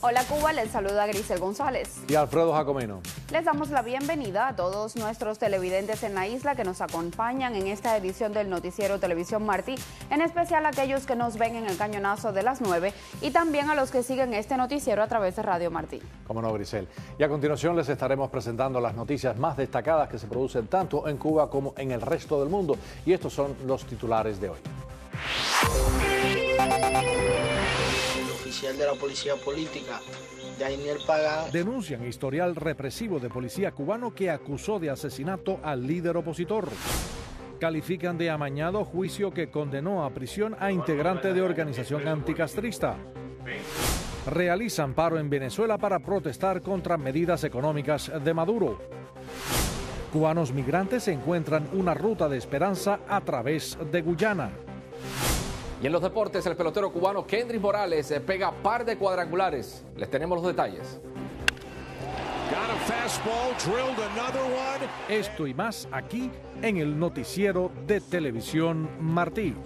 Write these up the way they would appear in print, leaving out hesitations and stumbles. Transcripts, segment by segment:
Hola Cuba, les saluda Grisel González. Y Alfredo Jacomino. Les damos la bienvenida a todos nuestros televidentes en la isla que nos acompañan en esta edición del noticiero Televisión Martí, en especial a aquellos que nos ven en el cañonazo de las 9 y también a los que siguen este noticiero a través de Radio Martí. Cómo no, Grisel. Y a continuación les estaremos presentando las noticias más destacadas que se producen tanto en Cuba como en el resto del mundo. Y estos son los titulares de hoy. El oficial de la policía política, Daniel Pagán, denuncian historial represivo de policía cubano que acusó de asesinato al líder opositor. Califican de amañado juicio que condenó a prisión a integrante de organización anticastrista. Realizan paro en Venezuela para protestar contra medidas económicas de Maduro. Cubanos migrantes encuentran una ruta de esperanza a través de Guyana. Y en los deportes, el pelotero cubano Kendrys Morales pega par de cuadrangulares. Les tenemos los detalles. Esto y más aquí en el noticiero de Televisión Martí.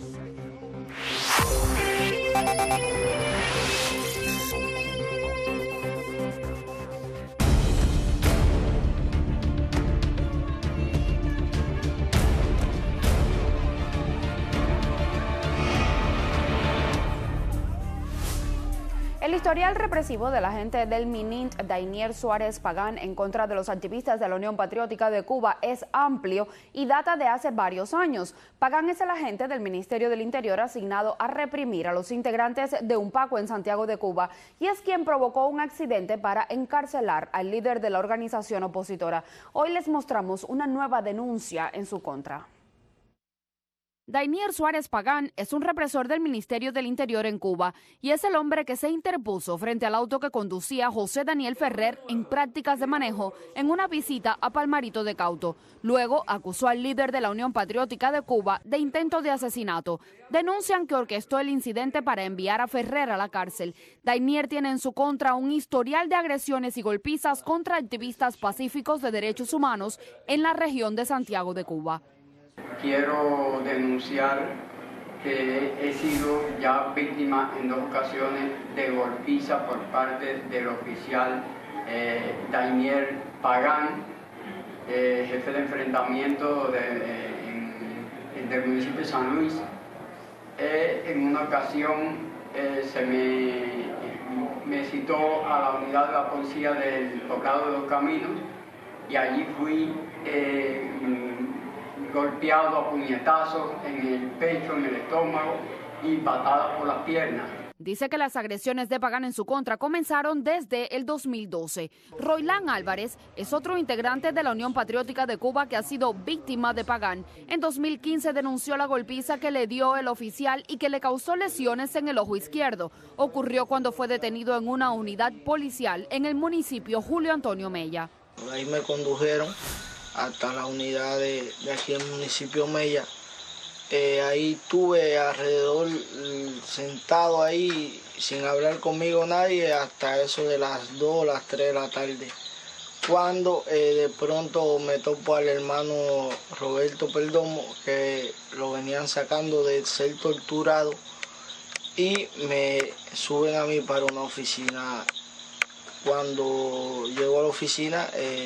El historial represivo del agente del MININT, Daniel Suárez Pagán, en contra de los activistas de la Unión Patriótica de Cuba es amplio y data de hace varios años. Pagán es el agente del Ministerio del Interior asignado a reprimir a los integrantes de UNPACO en Santiago de Cuba y es quien provocó un accidente para encarcelar al líder de la organización opositora. Hoy les mostramos una nueva denuncia en su contra. Daniel Suárez Pagán es un represor del Ministerio del Interior en Cuba y es el hombre que se interpuso frente al auto que conducía José Daniel Ferrer en prácticas de manejo en una visita a Palmarito de Cauto. Luego acusó al líder de la Unión Patriótica de Cuba de intento de asesinato. Denuncian que orquestó el incidente para enviar a Ferrer a la cárcel. Daniel tiene en su contra un historial de agresiones y golpizas contra activistas pacíficos de derechos humanos en la región de Santiago de Cuba. Quiero denunciar que he sido ya víctima en 2 ocasiones de golpiza por parte del oficial Daniel Pagán, jefe de enfrentamiento del municipio de San Luis. En una ocasión se me citó a la unidad de la policía del Poblado de los Caminos y allí fui golpeado a puñetazos en el pecho, en el estómago y patadas por las piernas. Dice que las agresiones de Pagán en su contra comenzaron desde el 2012. Roilán Álvarez es otro integrante de la Unión Patriótica de Cuba que ha sido víctima de Pagán. En 2015 denunció la golpiza que le dio el oficial y que le causó lesiones en el ojo izquierdo. Ocurrió cuando fue detenido en una unidad policial en el municipio Julio Antonio Mella. ahí me condujeron hasta la unidad de aquí en el municipio Mella. Ahí estuve alrededor sentado ahí sin hablar conmigo nadie hasta eso de las 2 o las 3 de la tarde. Cuando de pronto me topo al hermano Roberto Perdomo, que lo venían sacando de ser torturado y me suben a mí para una oficina. Cuando llego a la oficina,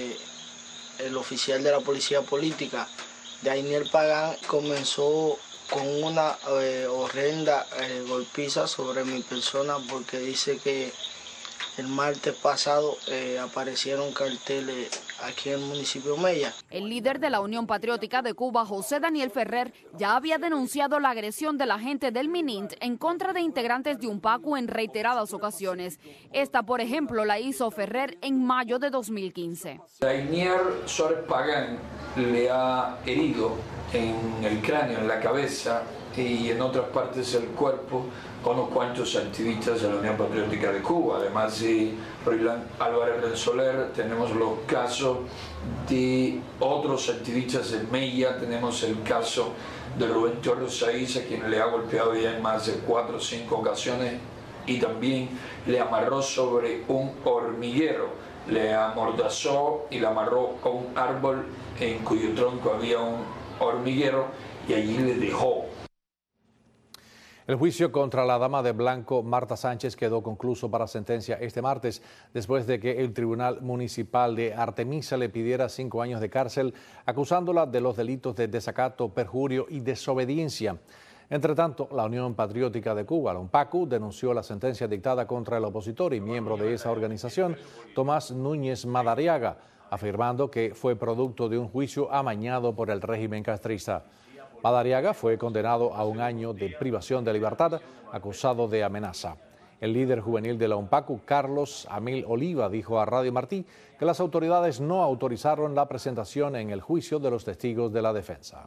el oficial de la policía política, Daniel Pagán, comenzó con una horrenda golpiza sobre mi persona porque dice que el martes pasado aparecieron carteles aquí en el municipio Mella. El líder de la Unión Patriótica de Cuba, José Daniel Ferrer, ya había denunciado la agresión del agente del MININT en contra de integrantes de UNPACO en reiteradas ocasiones. Esta, por ejemplo, la hizo Ferrer en mayo de 2015. Daniel Suárez Pagán le ha herido en el cráneo, en la cabeza y en otras partes del cuerpo con unos cuantos activistas de la Unión Patriótica de Cuba. Además de Roilán Álvarez del Soler, tenemos los casos de otros activistas de Mella, tenemos el caso de Rubén Torres Saiz, a quien le ha golpeado ya en más de 4 o 5 ocasiones y también le amarró sobre un hormiguero, le amordazó y le amarró a un árbol en cuyo tronco había un hormiguero y allí le dejó. El juicio contra la dama de blanco Marta Sánchez quedó concluso para sentencia este martes, después de que el Tribunal Municipal de Artemisa le pidiera 5 años de cárcel, acusándola de los delitos de desacato, perjurio y desobediencia. Entre tanto, la Unión Patriótica de Cuba, la UNPACU, denunció la sentencia dictada contra el opositor y miembro de esa organización, Tomás Núñez Madariaga, afirmando que fue producto de un juicio amañado por el régimen castrista. Madariaga fue condenado a 1 año de privación de libertad, acusado de amenaza. El líder juvenil de la UNPACU, Carlos Amil Oliva, dijo a Radio Martí que las autoridades no autorizaron la presentación en el juicio de los testigos de la defensa.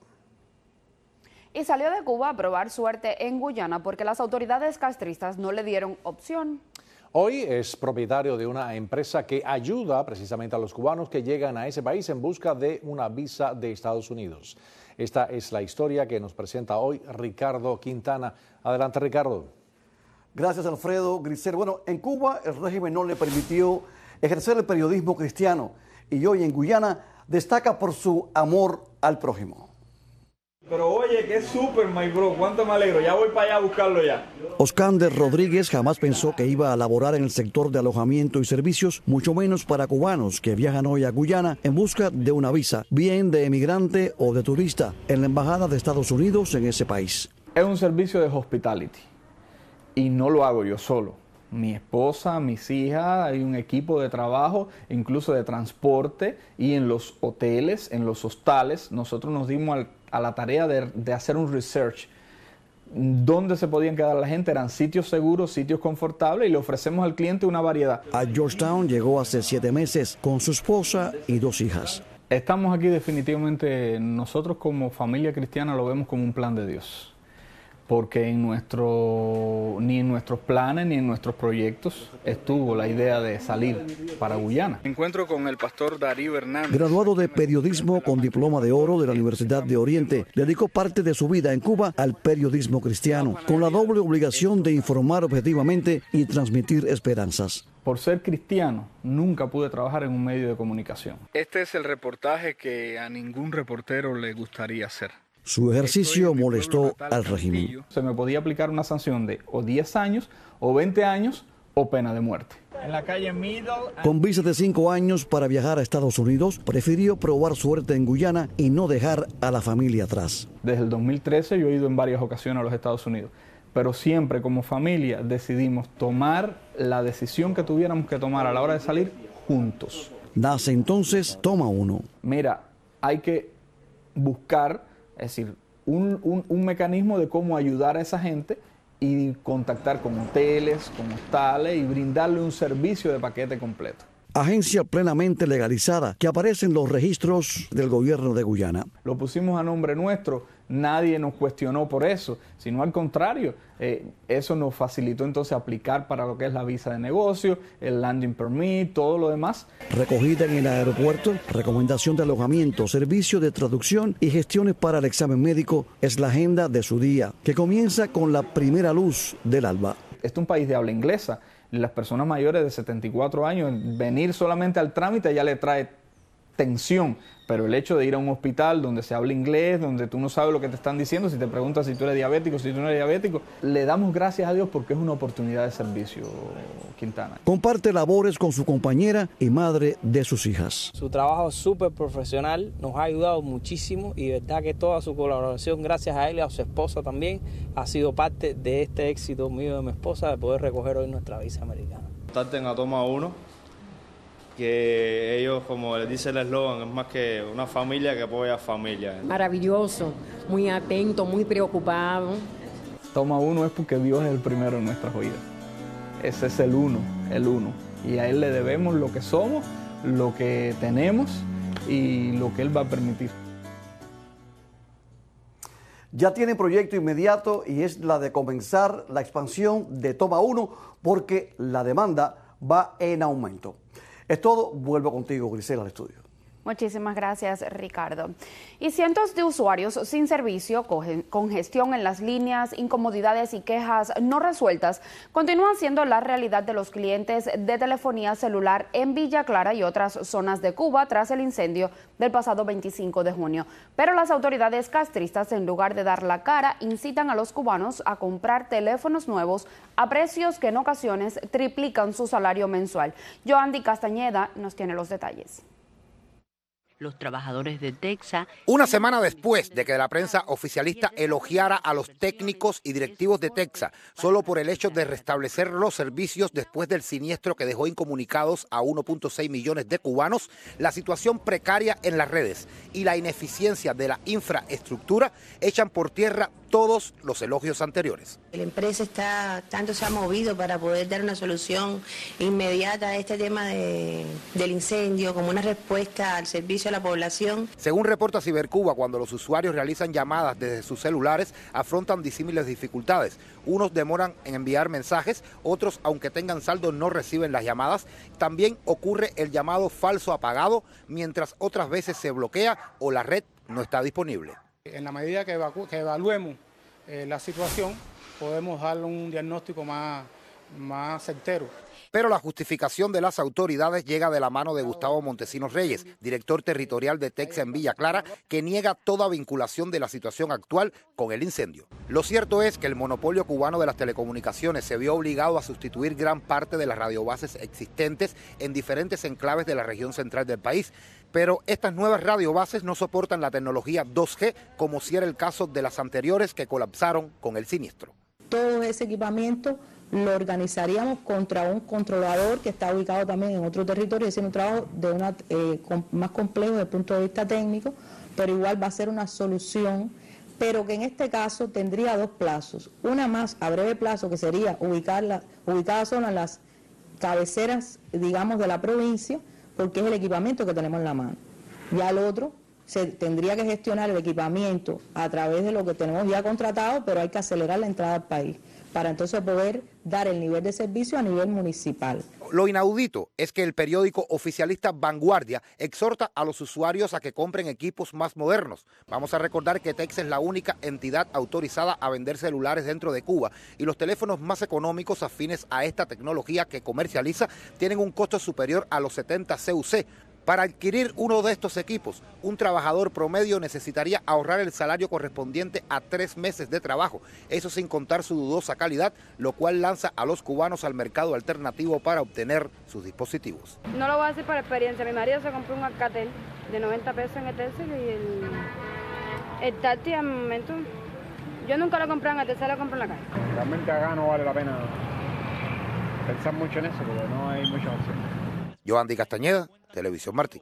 Y salió de Cuba a probar suerte en Guyana porque las autoridades castristas no le dieron opción. Hoy es propietario de una empresa que ayuda precisamente a los cubanos que llegan a ese país en busca de una visa de Estados Unidos. Esta es la historia que nos presenta hoy Ricardo Quintana. Adelante, Ricardo. Gracias, Alfredo. Grisel. Bueno, en Cuba el régimen no le permitió ejercer el periodismo cristiano y hoy en Guyana destaca por su amor al prójimo. Pero oye, qué súper, my bro, cuánto me alegro, ya voy para allá a buscarlo ya. Oscander Rodríguez jamás pensó que iba a laborar en el sector de alojamiento y servicios, mucho menos para cubanos que viajan hoy a Guyana en busca de una visa, bien de emigrante o de turista, en la Embajada de Estados Unidos en ese país. Es un servicio de hospitality y no lo hago yo solo. Mi esposa, mis hijas, hay un equipo de trabajo, incluso de transporte, y en los hoteles, en los hostales, nosotros nos dimos a la tarea de hacer un research. Dónde se podían quedar la gente, eran sitios seguros, sitios confortables, y le ofrecemos al cliente una variedad. A Georgetown llegó hace 7 meses con su esposa y 2 hijas. Estamos aquí definitivamente, nosotros como familia cristiana lo vemos como un plan de Dios. Porque ni en nuestros planes ni en nuestros proyectos estuvo la idea de salir para Guyana. Me encuentro con el pastor Darío Hernández. Graduado de periodismo con diploma de oro de la Universidad de Oriente, dedicó parte de su vida en Cuba al periodismo cristiano, con la doble obligación de informar objetivamente y transmitir esperanzas. Por ser cristiano, nunca pude trabajar en un medio de comunicación. Este es el reportaje que a ningún reportero le gustaría hacer. Su ejercicio molestó al régimen. Se me podía aplicar una sanción de o 10 años, o 20 años, o pena de muerte. En la calle Middle. Con visa de 5 años para viajar a Estados Unidos, prefirió probar suerte en Guyana y no dejar a la familia atrás. Desde el 2013 yo he ido en varias ocasiones a los Estados Unidos, pero siempre como familia decidimos tomar la decisión que tuviéramos que tomar a la hora de salir juntos. Nace entonces Toma Uno. Mira, hay que buscar, es decir, un mecanismo de cómo ayudar a esa gente y contactar con hoteles, con hostales y brindarle un servicio de paquete completo. Agencia plenamente legalizada que aparece en los registros del gobierno de Guyana. Lo pusimos a nombre nuestro, nadie nos cuestionó por eso, sino al contrario, eso nos facilitó entonces aplicar para lo que es la visa de negocio, el landing permit, todo lo demás. Recogida en el aeropuerto, recomendación de alojamiento, servicio de traducción y gestiones para el examen médico es la agenda de su día, que comienza con la primera luz del alba. Este es un país de habla inglesa. Las personas mayores de 74 años, venir solamente al trámite ya le trae tensión, pero el hecho de ir a un hospital donde se habla inglés, donde tú no sabes lo que te están diciendo, si te preguntan si tú eres diabético, si tú no eres diabético, le damos gracias a Dios porque es una oportunidad de servicio, Quintana. Comparte labores con su compañera y madre de sus hijas. Su trabajo es súper profesional, nos ha ayudado muchísimo y de verdad que toda su colaboración, gracias a él y a su esposa también, ha sido parte de este éxito mío y de mi esposa de poder recoger hoy nuestra visa americana. Contacten a Toma Uno, que ellos, como les dice el eslogan, es más que una familia que apoya a familia. Maravilloso, muy atento, muy preocupado. Toma Uno es porque Dios es el primero en nuestras vidas. Ese es el uno. Y a Él le debemos lo que somos, lo que tenemos y lo que Él va a permitir. Ya tiene proyecto inmediato y es la de comenzar la expansión de Toma Uno porque la demanda va en aumento. Es todo, vuelvo contigo, Grisel, al estudio. Muchísimas gracias, Ricardo. Y cientos de usuarios sin servicio, congestión en las líneas, incomodidades y quejas no resueltas continúan siendo la realidad de los clientes de telefonía celular en Villa Clara y otras zonas de Cuba tras el incendio del pasado 25 de junio. Pero las autoridades castristas, en lugar de dar la cara, incitan a los cubanos a comprar teléfonos nuevos a precios que en ocasiones triplican su salario mensual. Joandy Castañeda nos tiene los detalles. Los trabajadores de Texsa. Una semana después de que la prensa oficialista elogiara a los técnicos y directivos de Texsa solo por el hecho de restablecer los servicios después del siniestro que dejó incomunicados a 1.6 millones de cubanos, la situación precaria en las redes y la ineficiencia de la infraestructura echan por tierra todos los elogios anteriores. La empresa tanto se ha movido para poder dar una solución inmediata a este tema del incendio como una respuesta al servicio a la población. Según reporta Cibercuba, cuando los usuarios realizan llamadas desde sus celulares, afrontan disímiles dificultades. Unos demoran en enviar mensajes, otros, aunque tengan saldo, no reciben las llamadas. También ocurre el llamado falso apagado, mientras otras veces se bloquea o la red no está disponible. En la medida que evaluemos la situación, podemos darle un diagnóstico más certero. Pero la justificación de las autoridades llega de la mano de Gustavo Montesinos Reyes, director territorial de Texsa en Villa Clara, que niega toda vinculación de la situación actual con el incendio. Lo cierto es que el monopolio cubano de las telecomunicaciones se vio obligado a sustituir gran parte de las radiobases existentes en diferentes enclaves de la región central del país. Pero estas nuevas radiobases no soportan la tecnología 2G, como si era el caso de las anteriores que colapsaron con el siniestro. Todo ese equipamiento lo organizaríamos contra un controlador que está ubicado también en otro territorio, es decir, un trabajo más complejo desde el punto de vista técnico, pero igual va a ser una solución, pero que en este caso tendría dos plazos. Una más a breve plazo, que sería ubicada solo en las cabeceras, digamos, de la provincia, porque es el equipamiento que tenemos en la mano. Ya el otro, se tendría que gestionar el equipamiento a través de lo que tenemos ya contratado, pero hay que acelerar la entrada al país para entonces poder dar el nivel de servicio a nivel municipal. Lo inaudito es que el periódico oficialista Vanguardia exhorta a los usuarios a que compren equipos más modernos. Vamos a recordar que Texsa es la única entidad autorizada a vender celulares dentro de Cuba y los teléfonos más económicos afines a esta tecnología que comercializa tienen un costo superior a los 70 CUC. Para adquirir uno de estos equipos, un trabajador promedio necesitaría ahorrar el salario correspondiente a 3 meses de trabajo, eso sin contar su dudosa calidad, lo cual lanza a los cubanos al mercado alternativo para obtener sus dispositivos. No lo voy a decir por experiencia, mi marido se compró un Alcatel de 90 pesos en Etelcel y el Tati al momento, yo nunca lo compré en Etelcel, lo compré en la calle. Realmente acá no vale la pena pensar mucho en eso porque no hay muchas opciones. Joandy Castañeda, Televisión Martí.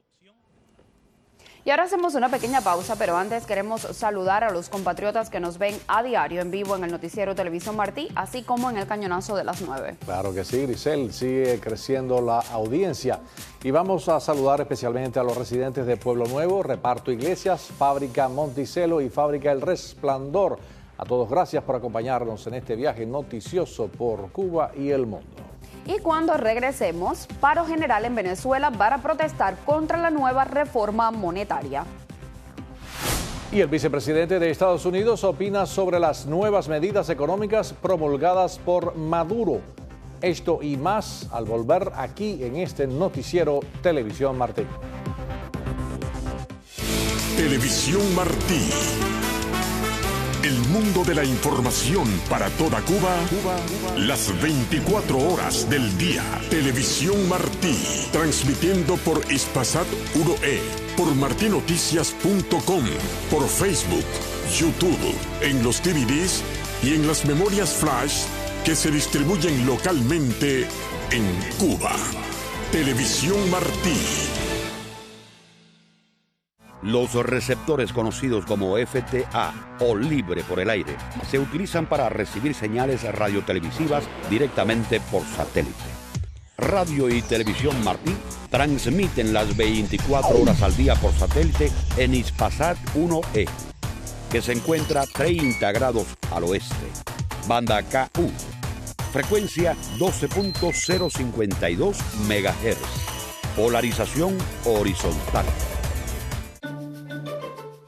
Y ahora hacemos una pequeña pausa, pero antes queremos saludar a los compatriotas que nos ven a diario en vivo en el noticiero Televisión Martí, así como en el cañonazo de las 9. Claro que sí, Grisel, sigue creciendo la audiencia. Y vamos a saludar especialmente a los residentes de Pueblo Nuevo, Reparto Iglesias, Fábrica Monticello y Fábrica El Resplandor. A todos gracias por acompañarnos en este viaje noticioso por Cuba y el mundo. Y cuando regresemos, paro general en Venezuela para protestar contra la nueva reforma monetaria. Y el vicepresidente de Estados Unidos opina sobre las nuevas medidas económicas promulgadas por Maduro. Esto y más al volver aquí en este noticiero Televisión Martí. Televisión Martí. El mundo de la información para toda Cuba, las 24 horas del día. Televisión Martí, transmitiendo por Hispasat 1E, por martinoticias.com, por Facebook, YouTube, en los DVDs y en las memorias flash que se distribuyen localmente en Cuba. Televisión Martí. Los receptores conocidos como FTA o libre por el aire se utilizan para recibir señales radiotelevisivas directamente por satélite. Radio y Televisión Martí transmiten las 24 horas al día por satélite en Hispasat 1E, que se encuentra 30 grados al oeste. Banda KU, frecuencia 12.052 MHz, polarización horizontal.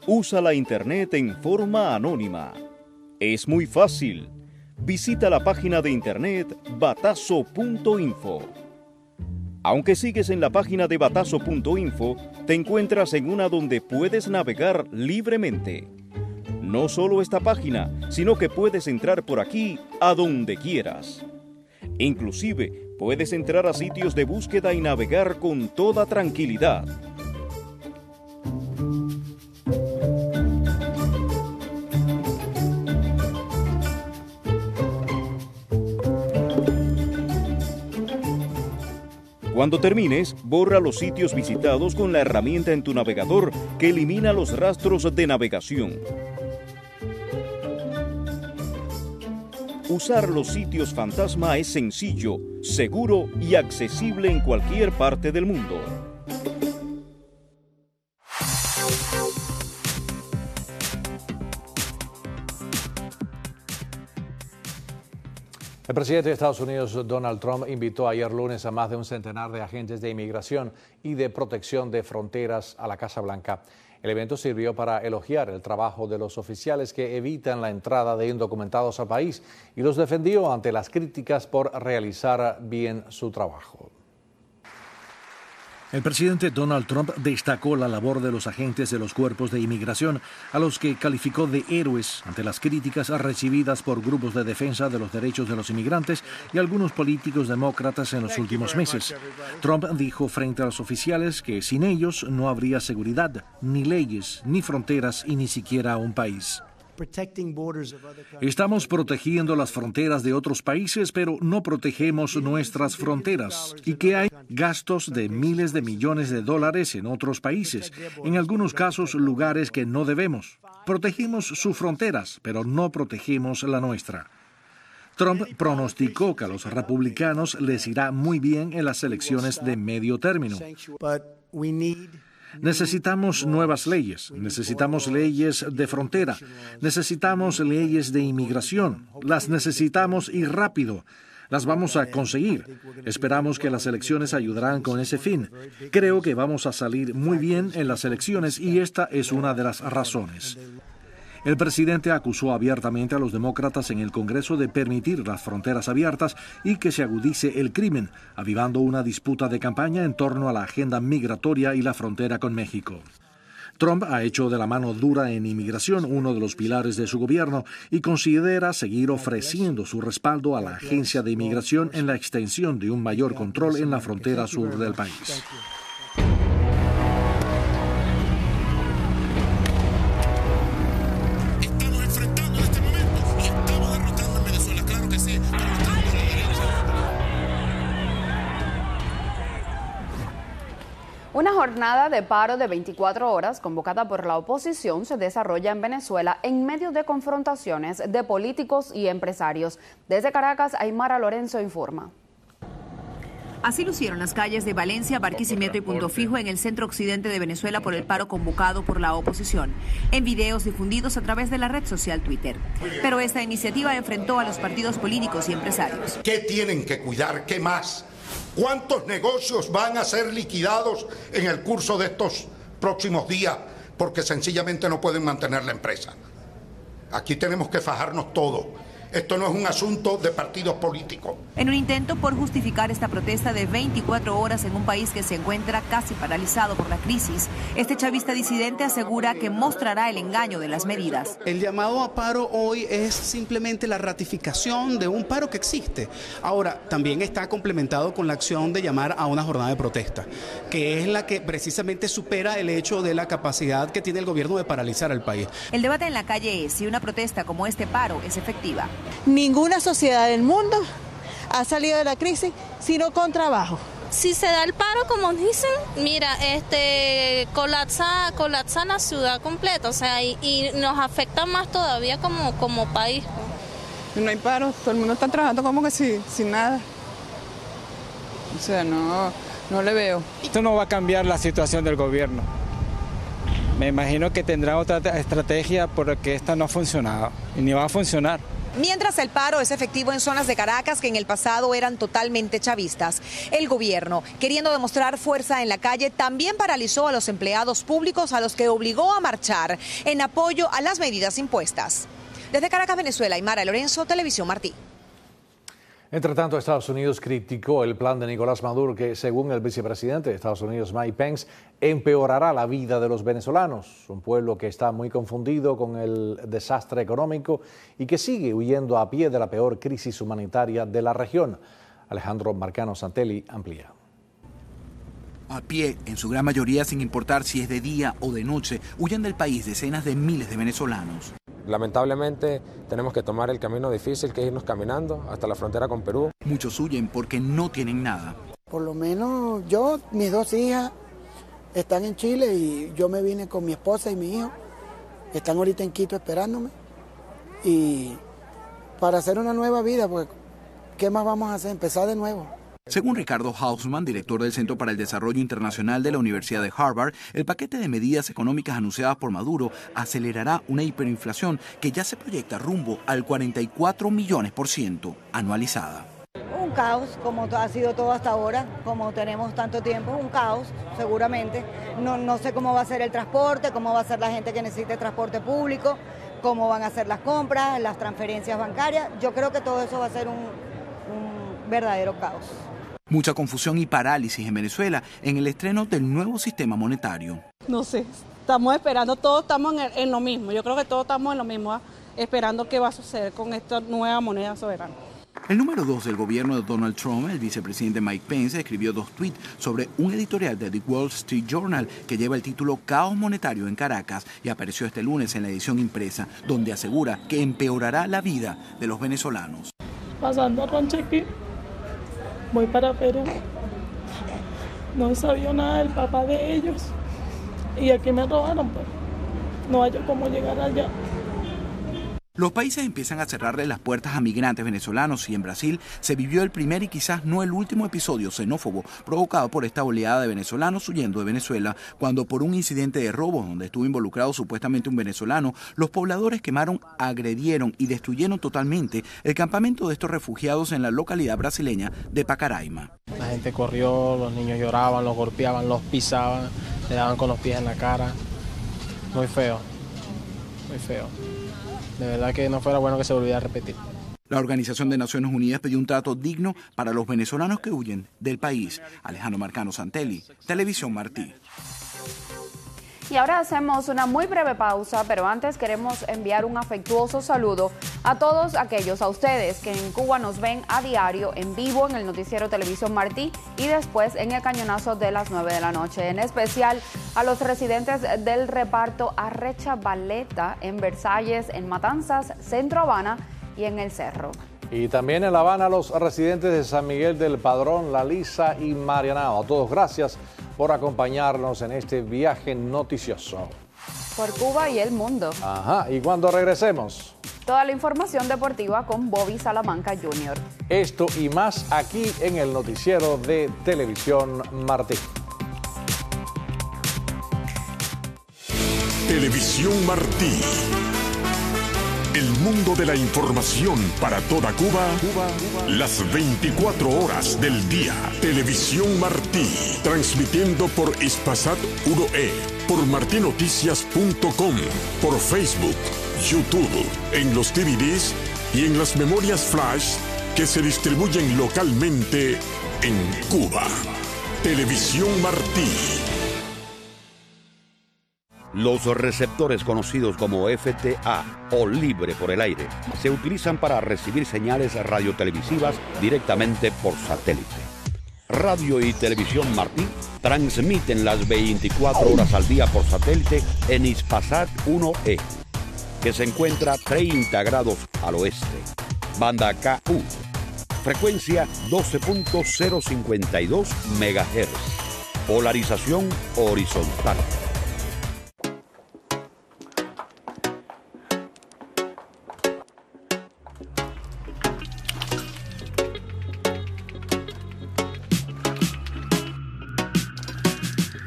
Usa la Internet en forma anónima. Es muy fácil. Visita la página de Internet batazo.info. Aunque sigues en la página de batazo.info, te encuentras en una donde puedes navegar libremente. No solo esta página, sino que puedes entrar por aquí a donde quieras. Inclusive, puedes entrar a sitios de búsqueda y navegar con toda tranquilidad. Cuando termines, borra los sitios visitados con la herramienta en tu navegador que elimina los rastros de navegación. Usar los sitios fantasma es sencillo, seguro y accesible en cualquier parte del mundo. El presidente de Estados Unidos, Donald Trump, invitó ayer lunes a más de un centenar de agentes de inmigración y de protección de fronteras a la Casa Blanca. El evento sirvió para elogiar el trabajo de los oficiales que evitan la entrada de indocumentados al país y los defendió ante las críticas por realizar bien su trabajo. El presidente Donald Trump destacó la labor de los agentes de los cuerpos de inmigración, a los que calificó de héroes ante las críticas recibidas por grupos de defensa de los derechos de los inmigrantes y algunos políticos demócratas en los últimos meses. Trump dijo frente a los oficiales que sin ellos no habría seguridad, ni leyes, ni fronteras y ni siquiera un país. Estamos protegiendo las fronteras de otros países, pero no protegemos nuestras fronteras. Y que hay gastos de miles de millones de dólares en otros países, en algunos casos lugares que no debemos. Protegemos sus fronteras, pero no protegemos la nuestra. Trump pronosticó que a los republicanos les irá muy bien en las elecciones de medio término. Necesitamos nuevas leyes, necesitamos leyes de frontera, necesitamos leyes de inmigración, las necesitamos y rápido. Las vamos a conseguir. Esperamos que las elecciones ayudarán con ese fin. Creo que vamos a salir muy bien en las elecciones y esta es una de las razones. El presidente acusó abiertamente a los demócratas en el Congreso de permitir las fronteras abiertas y que se agudice el crimen, avivando una disputa de campaña en torno a la agenda migratoria y la frontera con México. Trump ha hecho de la mano dura en inmigración uno de los pilares de su gobierno y considera seguir ofreciendo su respaldo a la agencia de inmigración en la extensión de un mayor control en la frontera sur del país. Una jornada de paro de 24 horas convocada por la oposición se desarrolla en Venezuela en medio de confrontaciones de políticos y empresarios. Desde Caracas, Aymara Lorenzo informa. Así lucieron las calles de Valencia, Barquisimeto y Punto Fijo en el centro occidente de Venezuela por el paro convocado por la oposición, en videos difundidos a través de la red social Twitter. Pero esta iniciativa enfrentó a los partidos políticos y empresarios. ¿Qué tienen que cuidar? ¿Qué más? ¿Cuántos negocios van a ser liquidados en el curso de estos próximos días porque sencillamente no pueden mantener la empresa? Aquí tenemos que fajarnos todos. Esto no es un asunto de partidos políticos. En un intento por justificar esta protesta de 24 horas en un país que se encuentra casi paralizado por la crisis, este chavista disidente asegura que mostrará el engaño de las medidas. El llamado a paro hoy es simplemente la ratificación de un paro que existe. Ahora, también está complementado con la acción de llamar a una jornada de protesta, que es la que precisamente supera el hecho de la capacidad que tiene el gobierno de paralizar al país. El debate en la calle es si una protesta como este paro es efectiva. Ninguna sociedad del mundo ha salido de la crisis sino con trabajo. Si se da el paro, como dicen, mira, colapsa la ciudad completa, o sea, y nos afecta más todavía como país. No hay paro, todo el mundo está trabajando como que sin nada. O sea, no le veo. Esto no va a cambiar la situación del gobierno. Me imagino que tendrá otra estrategia porque esta no ha funcionado y ni va a funcionar. Mientras el paro es efectivo en zonas de Caracas que en el pasado eran totalmente chavistas, el gobierno, queriendo demostrar fuerza en la calle, también paralizó a los empleados públicos a los que obligó a marchar en apoyo a las medidas impuestas. Desde Caracas, Venezuela, Aymara Lorenzo, Televisión Martí. Entre tanto, Estados Unidos criticó el plan de Nicolás Maduro que, según el vicepresidente de Estados Unidos, Mike Pence, empeorará la vida de los venezolanos, un pueblo que está muy confundido con el desastre económico y que sigue huyendo a pie de la peor crisis humanitaria de la región. Alejandro Marcano Santelli amplía. A pie, en su gran mayoría sin importar si es de día o de noche, huyen del país decenas de miles de venezolanos. Lamentablemente tenemos que tomar el camino difícil que es irnos caminando hasta la frontera con Perú. Muchos huyen porque no tienen nada. Por lo menos yo, mis 2 hijas están en Chile y yo me vine con mi esposa y mi hijo. Están ahorita en Quito esperándome. Y para hacer una nueva vida, pues, ¿qué más vamos a hacer? Empezar de nuevo. Según Ricardo Hausmann, director del Centro para el Desarrollo Internacional de la Universidad de Harvard, el paquete de medidas económicas anunciadas por Maduro acelerará una hiperinflación que ya se proyecta rumbo al 44 millones% anualizada. Un caos, como ha sido todo hasta ahora, como tenemos tanto tiempo, un caos seguramente. No sé cómo va a ser el transporte, cómo va a ser la gente que necesite transporte público, cómo van a ser las compras, las transferencias bancarias. Yo creo que todo eso va a ser un verdadero caos. Mucha confusión y parálisis en Venezuela en el estreno del nuevo sistema monetario. No sé, estamos esperando, todos estamos en lo mismo. Yo creo que todos estamos en lo mismo, esperando qué va a suceder con esta nueva moneda soberana. El número 2 del gobierno de Donald Trump, el vicepresidente Mike Pence, escribió 2 tweets sobre un editorial de The Wall Street Journal que lleva el título Caos Monetario en Caracas y apareció este lunes en la edición impresa, donde asegura que empeorará la vida de los venezolanos. Pasando a Ronchequi, voy para Perú. No sabía nada del papá de ellos y aquí me robaron, pues no hay cómo llegar allá. Los países empiezan a cerrarle las puertas a migrantes venezolanos y en Brasil se vivió el primer y quizás no el último episodio xenófobo provocado por esta oleada de venezolanos huyendo de Venezuela, cuando por un incidente de robo donde estuvo involucrado supuestamente un venezolano, los pobladores quemaron, agredieron y destruyeron totalmente el campamento de estos refugiados en la localidad brasileña de Pacaraima. La gente corrió, los niños lloraban, los golpeaban, los pisaban, le daban con los pies en la cara. Muy feo, muy feo. De verdad que no fuera bueno que se volviera a repetir. La Organización de Naciones Unidas pidió un trato digno para los venezolanos que huyen del país. Alejandro Marcano Santelli, Televisión Martí. Y ahora hacemos una muy breve pausa, pero antes queremos enviar un afectuoso saludo a todos aquellos, a ustedes que en Cuba nos ven a diario en vivo en el noticiero Televisión Martí y después en el cañonazo de las 9 de la noche. En especial a los residentes del reparto Arrecha Valeta en Versalles, en Matanzas, Centro Habana y en El Cerro. Y también en La Habana los residentes de San Miguel del Padrón, La Lisa y Marianao. A todos gracias por acompañarnos en este viaje noticioso. Por Cuba y el mundo. Ajá, y cuando regresemos, toda la información deportiva con Bobby Salamanca Jr. Esto y más aquí en el noticiero de Televisión Martí. Televisión Martí. El mundo de la información para toda Cuba, las 24 horas del día. Televisión Martí, transmitiendo por Hispasat 1E, por martinoticias.com, por Facebook, YouTube, en los DVDs y en las memorias flash que se distribuyen localmente en Cuba. Televisión Martí. Los receptores conocidos como FTA o libre por el aire se utilizan para recibir señales radiotelevisivas directamente por satélite. Radio y Televisión Martí transmiten las 24 horas al día por satélite en Hispasat 1E, que se encuentra 30 grados al oeste. Banda KU, frecuencia 12.052 MHz, polarización horizontal.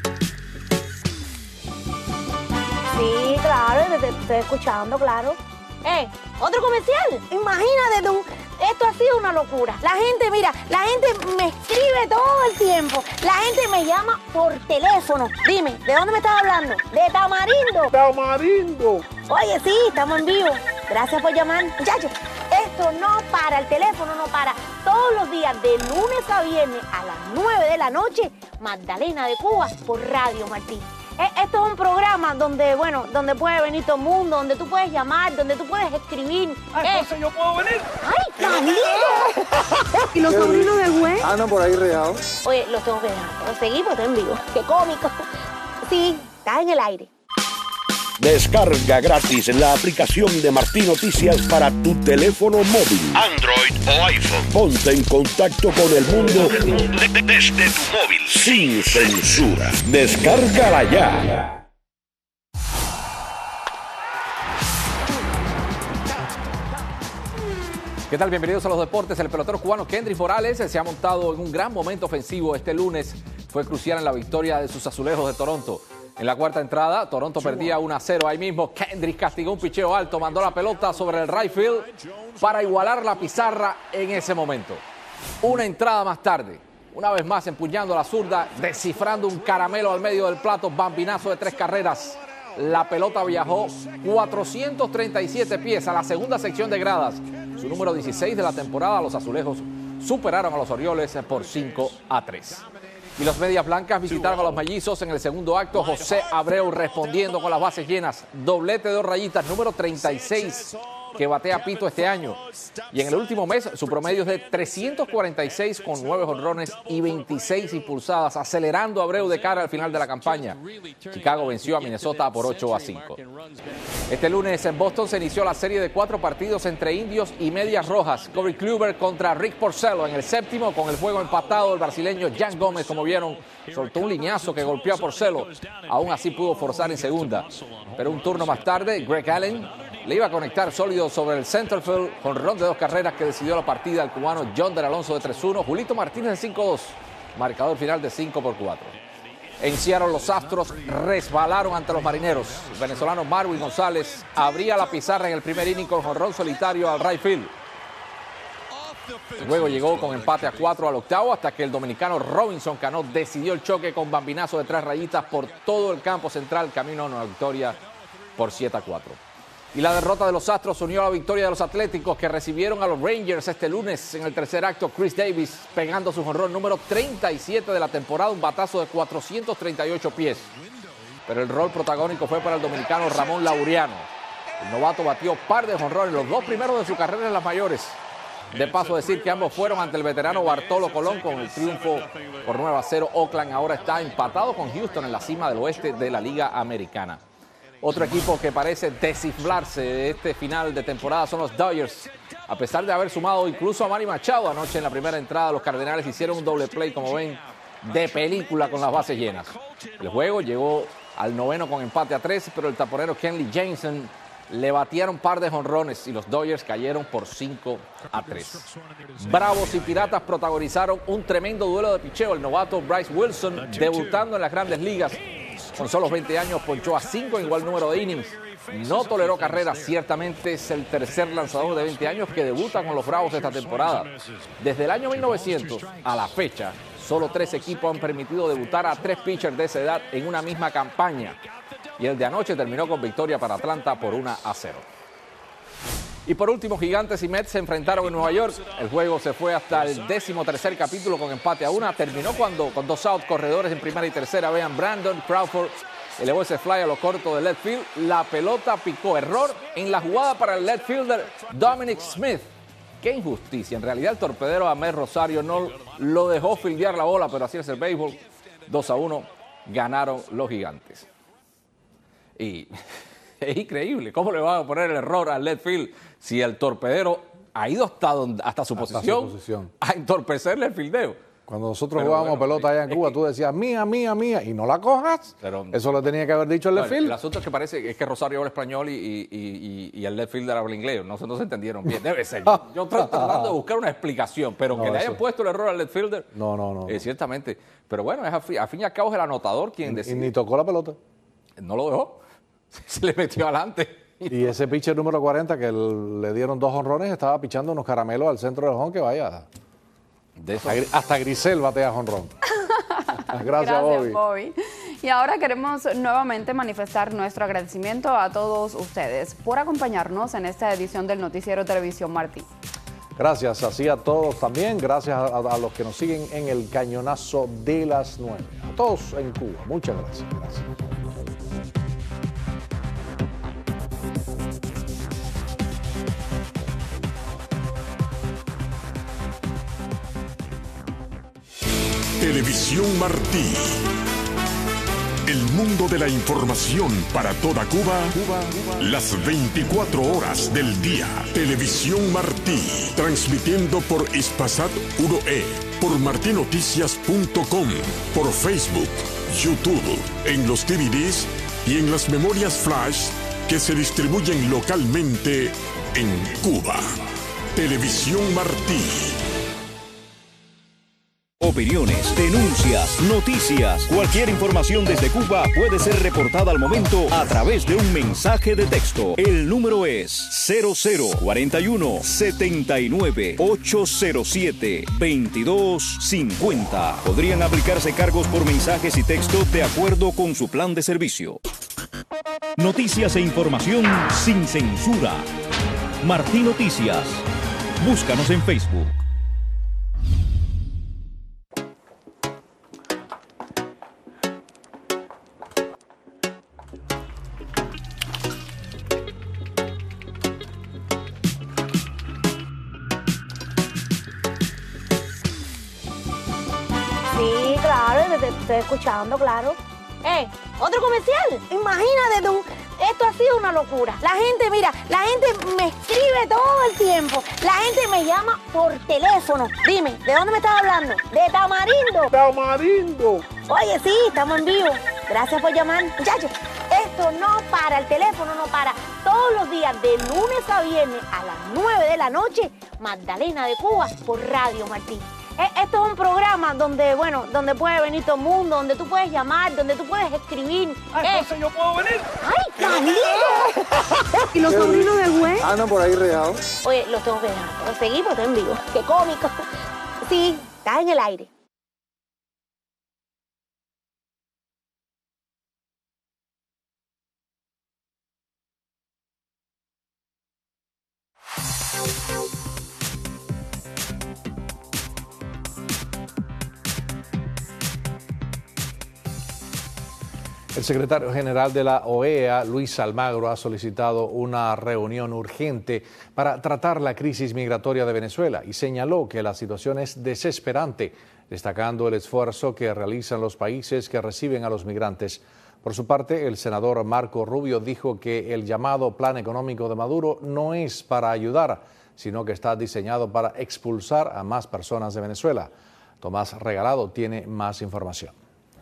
Estoy escuchando, claro. ¿Otro comercial? Imagínate tú, esto ha sido una locura. La gente, mira, la gente me escribe todo el tiempo. La gente me llama por teléfono. Dime, ¿de dónde me estás hablando? De Tamarindo. ¡Tamarindo! Oye, sí, estamos en vivo. Gracias por llamar. Muchachos, esto no para, el teléfono no para. Todos los días, de lunes a viernes, a las 9 de la noche, Magdalena de Cuba por Radio Martí. Esto es un programa donde, bueno, donde puede venir todo el mundo, donde tú puedes llamar, donde tú puedes escribir. Entonces yo puedo venir. ¡Ay, Carlito! ¿Y los sobrinos de juez? Andan por ahí regados. Oye, los tengo que dejar. Seguí porque estoy en vivo. ¡Qué cómico! Sí, estás en el aire. Descarga gratis la aplicación de Martí Noticias para tu teléfono móvil, Android o iPhone. Ponte en contacto con el mundo Desde tu móvil. sin censura. Descárgala ya. ¿Qué tal? Bienvenidos a los deportes. El pelotero cubano Kendrick Morales se ha montado en un gran momento ofensivo este lunes. Fue crucial en la victoria de sus azulejos de Toronto. En la cuarta entrada, Toronto perdía 1-0. Ahí mismo, Kendrick castigó un picheo alto, mandó la pelota sobre el right field para igualar la pizarra en ese momento. Una entrada más tarde, una vez más empuñando la zurda, descifrando un caramelo al medio del plato, bambinazo de 3 carreras. La pelota viajó 437 pies a la segunda sección de gradas. Su número 16 de la temporada, los azulejos superaron a los Orioles por 5-3. Y los medias blancas visitaron a los mellizos en el segundo acto. José Abreu respondiendo con las bases llenas. Doblete de 2 rayitas, número 36 que batea Pito este año. Y en el último mes su promedio es de 346 con 9 jonrones y 26 impulsadas, acelerando a Abreu de cara al final de la campaña. Chicago venció a Minnesota por 8-5. Este lunes en Boston se inició la serie de 4 partidos entre indios y medias rojas. Corey Kluber contra Rick Porcello en el séptimo, con el juego empatado. El brasileño Jan Gómez, como vieron, soltó un liñazo que golpeó a Porcello. Aún así pudo forzar en segunda. Pero un turno más tarde, Greg Allen le iba a conectar sólido sobre el centerfield, jonrón de 2 carreras que decidió la partida al cubano John Del Alonso de 3-1. Julito Martínez de 5-2, marcador final de 5-4. En Seattle, los Astros resbalaron ante los Marineros. El venezolano Marwin González abría la pizarra en el primer inning con jonrón solitario al right field. El juego llegó con empate a 4 al octavo, hasta que el dominicano Robinson Cano decidió el choque con bambinazo de 3 rayitas por todo el campo central, camino a una victoria por 7-4. Y la derrota de los Astros unió a la victoria de los Atléticos, que recibieron a los Rangers este lunes en el tercer acto. Chris Davis pegando su jonrón número 37 de la temporada, un batazo de 438 pies. Pero el rol protagónico fue para el dominicano Ramón Laureano. El novato batió par de jonrones, los 2 primeros de su carrera en las mayores. De paso decir que ambos fueron ante el veterano Bartolo Colón con el triunfo por 9-0. Oakland ahora está empatado con Houston en la cima del oeste de la Liga Americana. Otro equipo que parece desinflarse de este final de temporada son los Dodgers. A pesar de haber sumado incluso a Manny Machado anoche en la primera entrada, los Cardenales hicieron un doble play, como ven, de película con las bases llenas. El juego llegó al noveno con empate a 3, pero el taponero Kenley Jansen le batearon par de jonrones y los Dodgers cayeron por 5-3. Bravos y Piratas protagonizaron un tremendo duelo de picheo. El novato Bryce Wilson, debutando en las Grandes Ligas, con solo 20 años, ponchó a 5 en igual número de innings. No toleró carreras, ciertamente es el tercer lanzador de 20 años que debuta con los Bravos esta temporada. Desde el año 1900 a la fecha, solo 3 equipos han permitido debutar a 3 pitchers de esa edad en una misma campaña. Y el de anoche terminó con victoria para Atlanta por 1-0. Y por último, Gigantes y Mets se enfrentaron en Nueva York. El juego se fue hasta el 13º capítulo con empate a 1. Terminó cuando, con 2 outs, corredores en primera y tercera. Vean, Brandon Crawford elevó ese fly a lo corto del left field. La pelota picó. Error en la jugada para el left fielder Dominic Smith. ¡Qué injusticia! En realidad, el torpedero Ahmed Rosario no lo dejó fildear la bola, pero así es el béisbol. 2-1 ganaron los Gigantes. Y es increíble. ¿Cómo le van a poner el error al left field si el torpedero ha ido hasta su posición a entorpecerle el fildeo? Cuando nosotros jugábamos pelota allá en Cuba, tú decías, mía, mía, mía, y no la cojas. Pero, eso le tenía que haber dicho el left field. El asunto es que parece que Rosario habla español y el left fielder habla inglés. No se entendieron bien. Debe ser. Yo tratando de buscar una explicación, pero no, que le hayan puesto el error al left fielder. No. Ciertamente. Pero bueno, es a fin y al cabo es el anotador quien decide. Y ni tocó la pelota. No lo dejó. Se le metió adelante. Y ese pitcher número 40 que le dieron 2 jonrones estaba pichando unos caramelos al centro del jonrón que vaya. Hasta Grisel batea jonrón. Gracias, Bobby. Y ahora queremos nuevamente manifestar nuestro agradecimiento a todos ustedes por acompañarnos en esta edición del Noticiero Televisión Martí. Gracias, así a todos también. Gracias a los que nos siguen en el cañonazo de las 9. A todos en Cuba. Muchas gracias. Televisión Martí. El mundo de la información para toda Cuba, las 24 horas del día. Televisión Martí, transmitiendo por Hispasat 1E, por martinoticias.com, por Facebook, YouTube, en los DVDs y en las memorias flash que se distribuyen localmente en Cuba. Televisión Martí. Opiniones, denuncias, noticias, cualquier información desde Cuba puede ser reportada al momento a través de un mensaje de texto. El número es 0041 79 807 2250. Podrían aplicarse cargos por mensajes y texto de acuerdo con su plan de servicio. Noticias e información sin censura. Martí Noticias. Búscanos en Facebook. Estoy escuchando, claro. ¿Otro comercial? Imagínate tú, esto ha sido una locura. La gente, mira, la gente me escribe todo el tiempo. La gente me llama por teléfono. Dime, ¿de dónde me estás hablando? De Tamarindo. Tamarindo. Oye, sí, estamos en vivo. Gracias por llamar. Muchachos, esto no para, el teléfono no para. Todos los días, de lunes a viernes, a las 9 de la noche, Magdalena de Cuba, por Radio Martí. Esto es un programa donde, bueno, donde puede venir todo el mundo, donde tú puedes llamar, donde tú puedes escribir. Entonces yo puedo venir. ¡Ay, Carlito! ¿Y los sobrinos del juez? Andan por ahí regados. Oye, los tengo que dejar. Los seguí porque estoy en vivo. ¡Qué cómico! Sí, estás en el aire. El secretario general de la OEA, Luis Almagro, ha solicitado una reunión urgente para tratar la crisis migratoria de Venezuela y señaló que la situación es desesperante, destacando el esfuerzo que realizan los países que reciben a los migrantes. Por su parte, el senador Marco Rubio dijo que el llamado Plan Económico de Maduro no es para ayudar, sino que está diseñado para expulsar a más personas de Venezuela. Tomás Regalado tiene más información.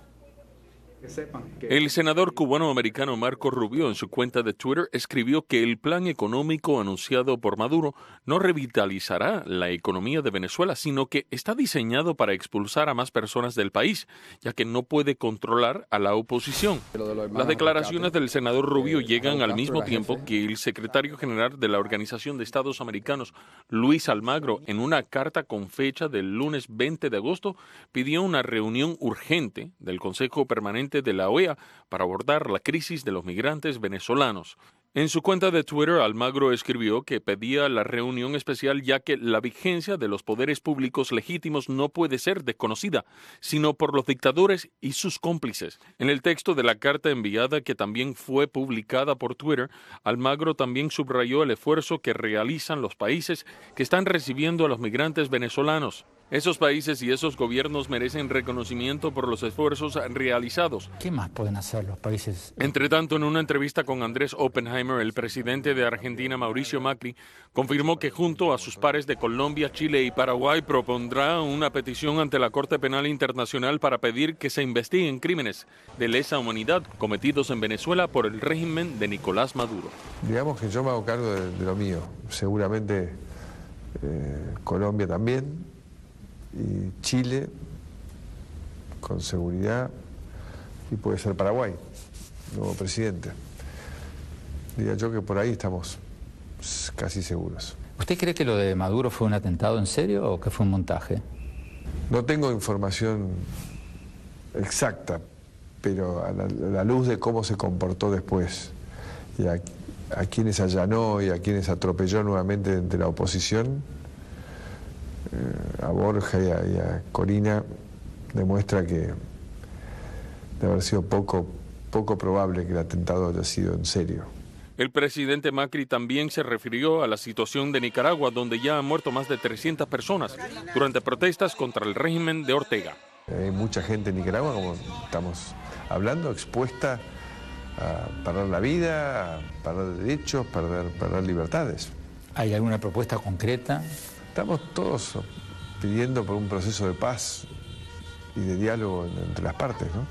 El senador cubano-americano Marco Rubio en su cuenta de Twitter escribió que el plan económico anunciado por Maduro no revitalizará la economía de Venezuela, sino que está diseñado para expulsar a más personas del país, ya que no puede controlar a la oposición. Las declaraciones del senador Rubio llegan al mismo tiempo que el secretario general de la Organización de Estados Americanos, Luis Almagro, en una carta con fecha del lunes 20 de agosto, pidió una reunión urgente del Consejo Permanente de la OEA para abordar la crisis de los migrantes venezolanos. En su cuenta de Twitter, Almagro escribió que pedía la reunión especial ya que la vigencia de los poderes públicos legítimos no puede ser desconocida, sino por los dictadores y sus cómplices. En el texto de la carta enviada, que también fue publicada por Twitter, Almagro también subrayó el esfuerzo que realizan los países que están recibiendo a los migrantes venezolanos. Esos países y esos gobiernos merecen reconocimiento por los esfuerzos realizados. ¿Qué más pueden hacer los países? Entre tanto, en una entrevista con Andrés Oppenheimer, el presidente de Argentina, Mauricio Macri, confirmó que junto a sus pares de Colombia, Chile y Paraguay propondrá una petición ante la Corte Penal Internacional para pedir que se investiguen crímenes de lesa humanidad cometidos en Venezuela por el régimen de Nicolás Maduro. Digamos que yo me hago cargo de lo mío. Seguramente Colombia también. Y Chile, con seguridad, y puede ser Paraguay, nuevo presidente. Diría yo que por ahí estamos casi seguros. ¿Usted cree que lo de Maduro fue un atentado en serio o que fue un montaje? No tengo información exacta, pero a la luz de cómo se comportó después y a quienes allanó y a quienes atropelló nuevamente entre la oposición, a Borja y a Corina, demuestra que debe haber sido poco probable que el atentado haya sido en serio. El presidente Macri también se refirió a la situación de Nicaragua, donde ya han muerto más de 300 personas durante protestas contra el régimen de Ortega. Hay mucha gente en Nicaragua, como estamos hablando, expuesta a perder la vida, a perder derechos, perder libertades. ¿Hay alguna propuesta concreta? Estamos todos pidiendo por un proceso de paz y de diálogo entre las partes, ¿no?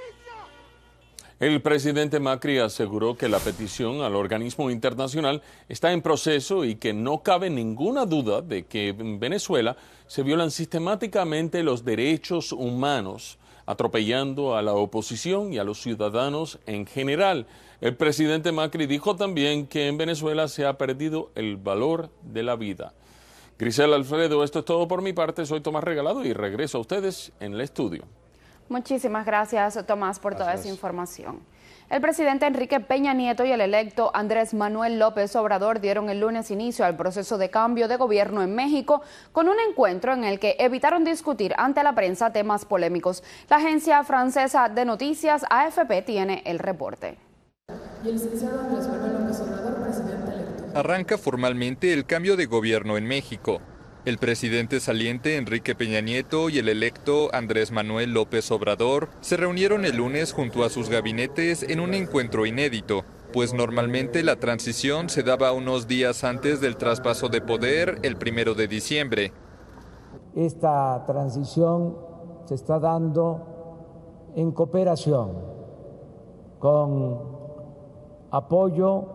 El presidente Macri aseguró que la petición al organismo internacional está en proceso y que no cabe ninguna duda de que en Venezuela se violan sistemáticamente los derechos humanos, atropellando a la oposición y a los ciudadanos en general. El presidente Macri dijo también que en Venezuela se ha perdido el valor de la vida. Grisel Alfredo, esto es todo por mi parte. Soy Tomás Regalado y regreso a ustedes en el estudio. Muchísimas gracias, Tomás, por toda esa información. El presidente Enrique Peña Nieto y el electo Andrés Manuel López Obrador dieron el lunes inicio al proceso de cambio de gobierno en México con un encuentro en el que evitaron discutir ante la prensa temas polémicos. La agencia francesa de noticias AFP tiene el reporte. Y el licenciado Andrés Manuel López Obrador, presidente electo. Arranca formalmente el cambio de gobierno en México. El presidente saliente Enrique Peña Nieto y el electo Andrés Manuel López Obrador se reunieron el lunes junto a sus gabinetes en un encuentro inédito, pues normalmente la transición se daba unos días antes del traspaso de poder, el 1 de diciembre. Esta transición se está dando en cooperación, con apoyo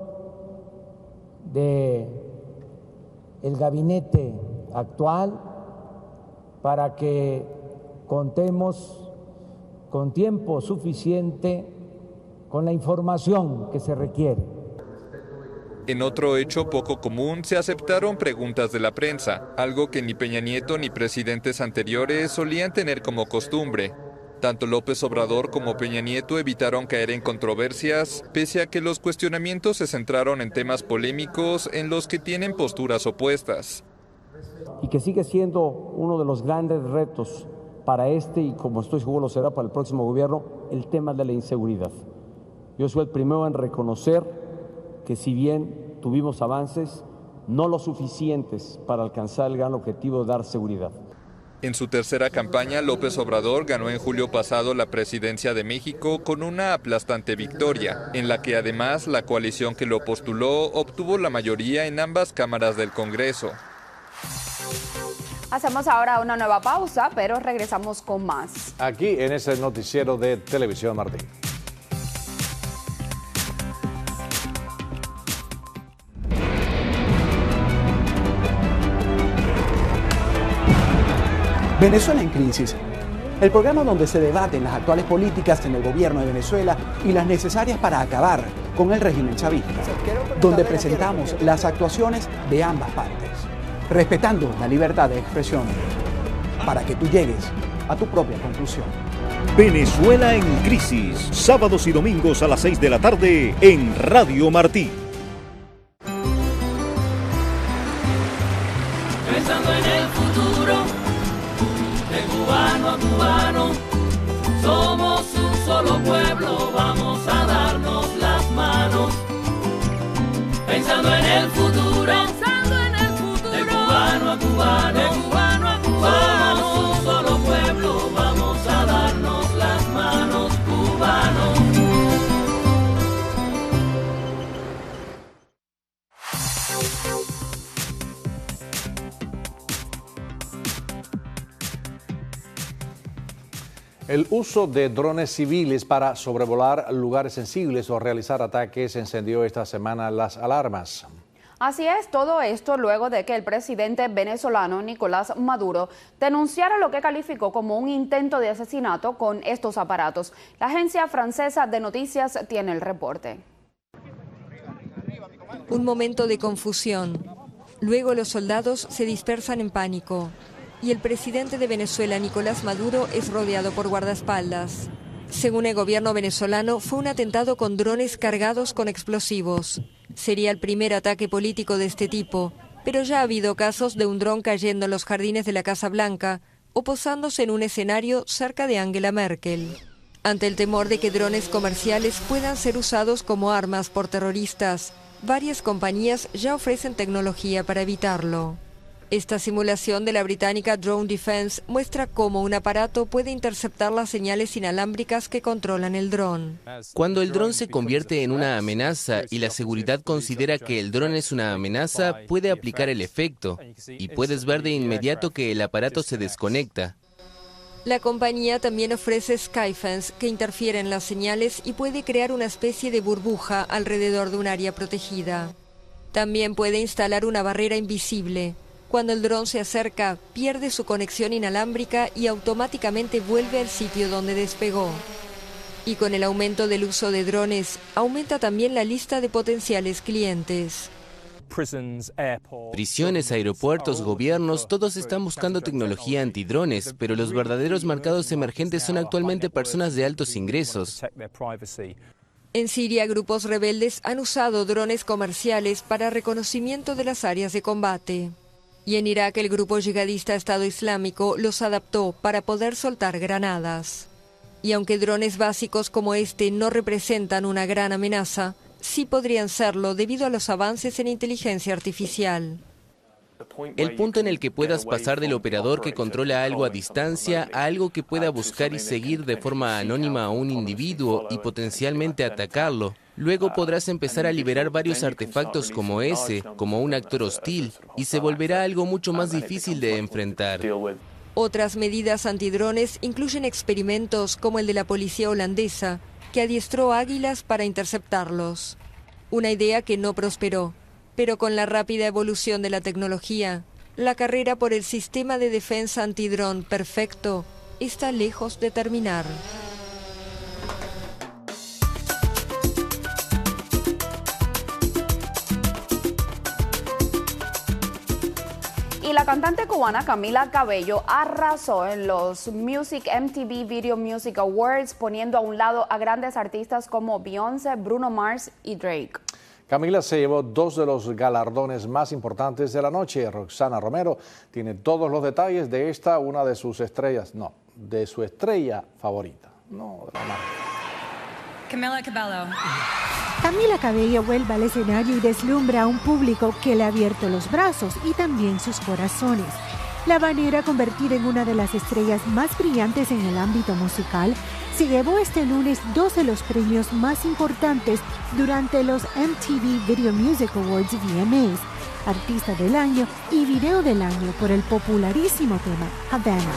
del gabinete actual, para que contemos con tiempo suficiente con la información que se requiere. En otro hecho poco común, se aceptaron preguntas de la prensa, algo que ni Peña Nieto ni presidentes anteriores solían tener como costumbre. Tanto López Obrador como Peña Nieto evitaron caer en controversias, pese a que los cuestionamientos se centraron en temas polémicos en los que tienen posturas opuestas. Y que sigue siendo uno de los grandes retos para este, y como estoy seguro lo será para el próximo gobierno, el tema de la inseguridad. Yo soy el primero en reconocer que si bien tuvimos avances, no lo suficientes para alcanzar el gran objetivo de dar seguridad. En su tercera campaña, López Obrador ganó en julio pasado la presidencia de México con una aplastante victoria, en la que además la coalición que lo postuló obtuvo la mayoría en ambas cámaras del Congreso. Hacemos ahora una nueva pausa, pero regresamos con más. Aquí en ese noticiero de Televisión Martín. Venezuela en crisis. El programa donde se debaten las actuales políticas en el gobierno de Venezuela y las necesarias para acabar con el régimen chavista. Donde presentamos las actuaciones de ambas partes, respetando la libertad de expresión, para que tú llegues a tu propia conclusión. Venezuela en crisis, sábados y domingos a las 6 de la tarde en Radio Martí. Pensando en el futuro, de cubano a cubano, somos un solo pueblo, vamos a darnos las manos. Pensando en el futuro, de cubano a cubano, somos un solo pueblo, vamos a darnos las manos, cubanos. El uso de drones civiles para sobrevolar lugares sensibles o realizar ataques encendió esta semana las alarmas. Así es, todo esto luego de que el presidente venezolano Nicolás Maduro denunciara lo que calificó como un intento de asesinato con estos aparatos. La agencia francesa de noticias tiene el reporte. Un momento de confusión. Luego los soldados se dispersan en pánico. Y el presidente de Venezuela, Nicolás Maduro, es rodeado por guardaespaldas. Según el gobierno venezolano, fue un atentado con drones cargados con explosivos. Sería el primer ataque político de este tipo, pero ya ha habido casos de un dron cayendo en los jardines de la Casa Blanca o posándose en un escenario cerca de Angela Merkel. Ante el temor de que drones comerciales puedan ser usados como armas por terroristas, varias compañías ya ofrecen tecnología para evitarlo. Esta simulación de la británica Drone Defense muestra cómo un aparato puede interceptar las señales inalámbricas que controlan el dron. Cuando el dron se convierte en una amenaza y la seguridad considera que el dron es una amenaza, puede aplicar el efecto y puedes ver de inmediato que el aparato se desconecta. La compañía también ofrece Skyfence, que interfiere en las señales y puede crear una especie de burbuja alrededor de un área protegida. También puede instalar una barrera invisible. Cuando el dron se acerca, pierde su conexión inalámbrica y automáticamente vuelve al sitio donde despegó. Y con el aumento del uso de drones, aumenta también la lista de potenciales clientes. Prisiones, aeropuertos, gobiernos, todos están buscando tecnología antidrones, pero los verdaderos mercados emergentes son actualmente personas de altos ingresos. En Siria, grupos rebeldes han usado drones comerciales para reconocimiento de las áreas de combate. Y en Irak, el grupo yihadista Estado Islámico los adaptó para poder soltar granadas. Y aunque drones básicos como este no representan una gran amenaza, sí podrían serlo debido a los avances en inteligencia artificial. El punto en el que puedas pasar del operador que controla algo a distancia a algo que pueda buscar y seguir de forma anónima a un individuo y potencialmente atacarlo. Luego podrás empezar a liberar varios artefactos como ese, como un actor hostil, y se volverá algo mucho más difícil de enfrentar. Otras medidas antidrones incluyen experimentos como el de la policía holandesa, que adiestró águilas para interceptarlos. Una idea que no prosperó, pero con la rápida evolución de la tecnología, la carrera por el sistema de defensa antidrón perfecto está lejos de terminar. Y la cantante cubana Camila Cabello arrasó en los MTV Video Music Awards, poniendo a un lado a grandes artistas como Beyoncé, Bruno Mars y Drake. Camila se llevó 2 de los galardones más importantes de la noche. Roxana Romero tiene todos los detalles de esta, una de sus estrellas, de su estrella favorita, de la marca. Camila Cabello vuelve al escenario y deslumbra a un público que le ha abierto los brazos y también sus corazones. La habanera, convertida en una de las estrellas más brillantes en el ámbito musical, se llevó este lunes 2 de los premios más importantes durante los MTV Video Music Awards VMAs, Artista del Año y Video del Año por el popularísimo tema Havana.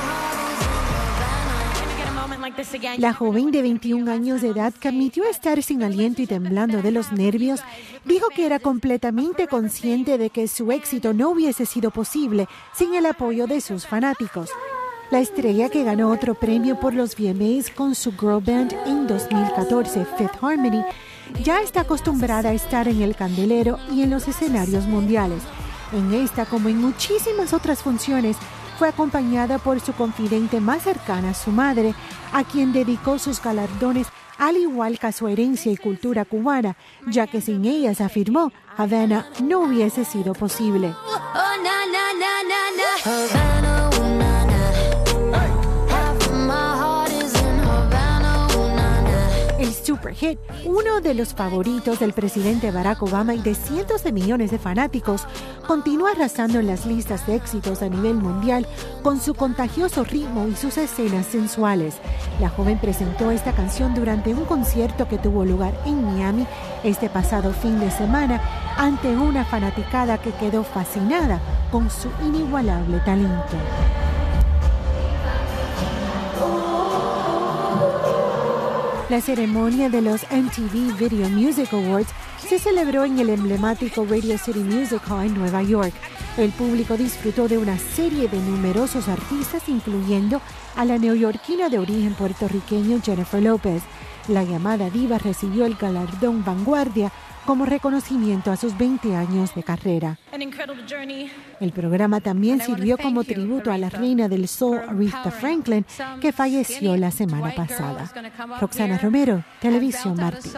La joven de 21 años de edad, que admitió estar sin aliento y temblando de los nervios, dijo que era completamente consciente de que su éxito no hubiese sido posible sin el apoyo de sus fanáticos. La estrella, que ganó otro premio por los VMAs con su girl band en 2014, Fifth Harmony, ya está acostumbrada a estar en el candelero y en los escenarios mundiales. En esta, como en muchísimas otras funciones, fue acompañada por su confidente más cercana, su madre, a quien dedicó sus galardones, al igual que a su herencia y cultura cubana, ya que sin ellas, afirmó, Havana no hubiese sido posible. El superhit, uno de los favoritos del presidente Barack Obama y de cientos de millones de fanáticos, continúa arrasando en las listas de éxitos a nivel mundial con su contagioso ritmo y sus escenas sensuales. La joven presentó esta canción durante un concierto que tuvo lugar en Miami este pasado fin de semana ante una fanaticada que quedó fascinada con su inigualable talento. La ceremonia de los MTV Video Music Awards se celebró en el emblemático Radio City Music Hall en Nueva York. El público disfrutó de una serie de numerosos artistas, incluyendo a la neoyorquina de origen puertorriqueño Jennifer López. La llamada diva recibió el galardón Vanguardia como reconocimiento a sus 20 años de carrera. El programa también sirvió como tributo a la reina del soul, Aretha Franklin, que falleció la semana pasada. Roxana Romero, Televisión Martí.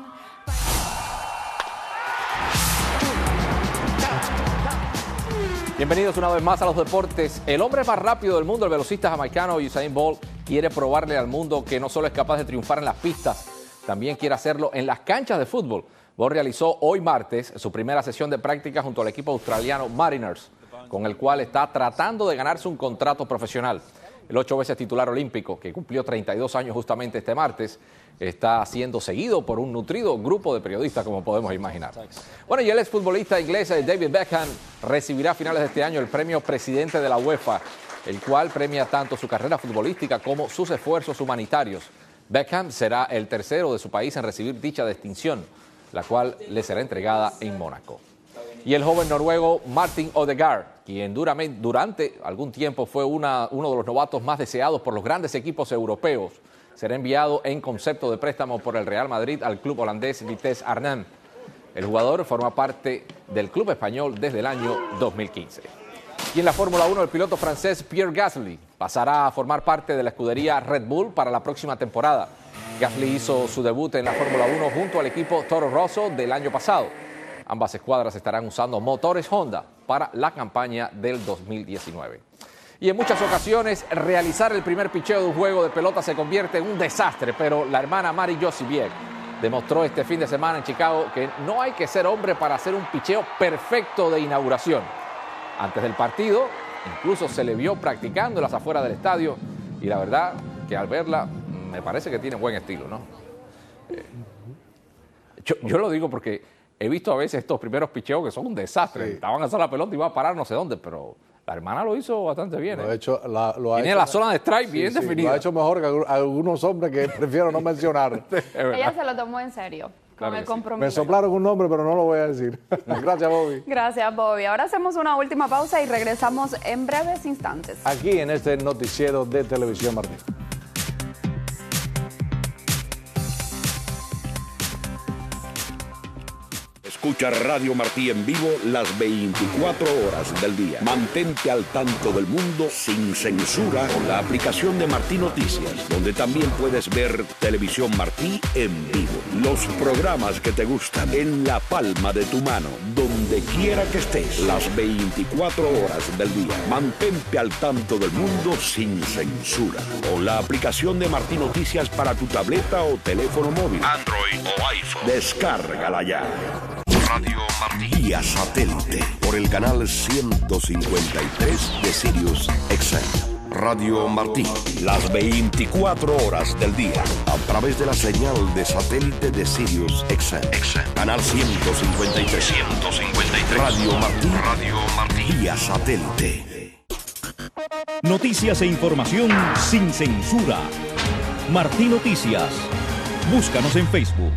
Bienvenidos una vez más a los deportes. El hombre más rápido del mundo, el velocista jamaicano Usain Bolt, quiere probarle al mundo que no solo es capaz de triunfar en las pistas, también quiere hacerlo en las canchas de fútbol. Bolt realizó hoy martes su primera sesión de práctica junto al equipo australiano Mariners, con el cual está tratando de ganarse un contrato profesional. El 8 veces titular olímpico, que cumplió 32 años justamente este martes, está siendo seguido por un nutrido grupo de periodistas, como podemos imaginar. Bueno, y el exfutbolista inglés David Beckham recibirá a finales de este año el premio Presidente de la UEFA, el cual premia tanto su carrera futbolística como sus esfuerzos humanitarios. Beckham será el tercero de su país en recibir dicha distinción, la cual le será entregada en Mónaco. Y el joven noruego Martin Odegaard, quien durante algún tiempo fue uno de los novatos más deseados por los grandes equipos europeos, será enviado en concepto de préstamo por el Real Madrid al club holandés Vitesse Arnhem. El jugador forma parte del club español desde el año 2015. Y en la Fórmula 1, el piloto francés Pierre Gasly pasará a formar parte de la escudería Red Bull para la próxima temporada. Gasly hizo su debut en la Fórmula 1 junto al equipo Toro Rosso del año pasado. Ambas escuadras estarán usando motores Honda para la campaña del 2019. Y en muchas ocasiones, realizar el primer picheo de un juego de pelota se convierte en un desastre, pero la hermana Mary Josiviec demostró este fin de semana en Chicago que no hay que ser hombre para hacer un picheo perfecto de inauguración. Antes del partido, incluso se le vio practicando en las afueras del estadio, y la verdad que al verla me parece que tiene buen estilo, ¿no? Yo lo digo porque he visto a veces estos primeros picheos que son un desastre. Sí. Estaban a hacer la pelota y iba a parar no sé dónde, pero la hermana lo hizo bastante bien. Tiene la zona de strike bien definida. Lo ha hecho mejor que algunos hombres que prefiero no mencionar. Ella se lo tomó en serio. Con el compromiso. Me soplaron un nombre, pero no lo voy a decir. Gracias, Bobby. Gracias, Bobby. Ahora hacemos una última pausa y regresamos en breves instantes. Aquí en este noticiero de Televisión Martí. Escucha Radio Martí en vivo las 24 horas del día. Mantente al tanto del mundo sin censura con la aplicación de Martí Noticias, donde también puedes ver Televisión Martí en vivo. Los programas que te gustan en la palma de tu mano, donde quiera que estés, las 24 horas del día. Mantente al tanto del mundo sin censura con la aplicación de Martí Noticias para tu tableta o teléfono móvil, Android o iPhone. Descárgala ya. Radio Martí. Vía satélite por el canal 153 de Sirius XM. Radio Martí. Las 24 horas del día a través de la señal de satélite de Sirius XM. Canal 153. Radio Martí. Radio Martí. Vía satélite. Noticias e información sin censura. Martí Noticias. Búscanos en Facebook.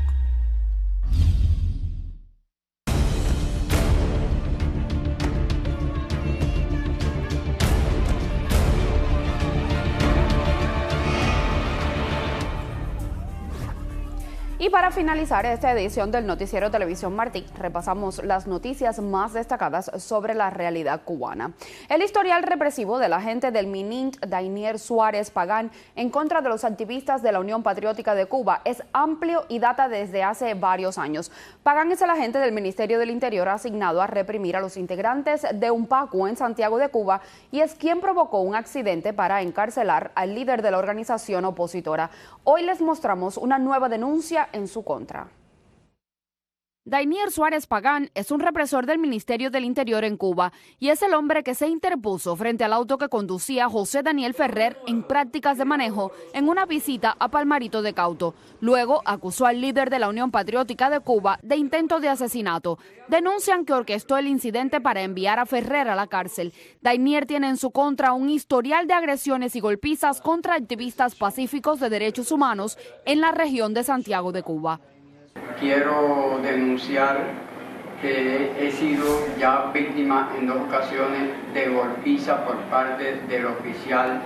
Y para finalizar esta edición del Noticiero Televisión Martí, repasamos las noticias más destacadas sobre la realidad cubana. El historial represivo del agente del MININT, Dainier Suárez Pagán, en contra de los activistas de la Unión Patriótica de Cuba es amplio y data desde hace varios años. Pagán es el agente del Ministerio del Interior asignado a reprimir a los integrantes de UNPACU en Santiago de Cuba y es quien provocó un accidente para encarcelar al líder de la organización opositora. Hoy les mostramos una nueva denuncia en su contra. Dainier Suárez Pagán es un represor del Ministerio del Interior en Cuba y es el hombre que se interpuso frente al auto que conducía José Daniel Ferrer en prácticas de manejo en una visita a Palmarito de Cauto. Luego acusó al líder de la Unión Patriótica de Cuba de intento de asesinato. Denuncian que orquestó el incidente para enviar a Ferrer a la cárcel. Dainier tiene en su contra un historial de agresiones y golpizas contra activistas pacíficos de derechos humanos en la región de Santiago de Cuba. Quiero denunciar que he sido ya víctima en 2 ocasiones de golpiza por parte del oficial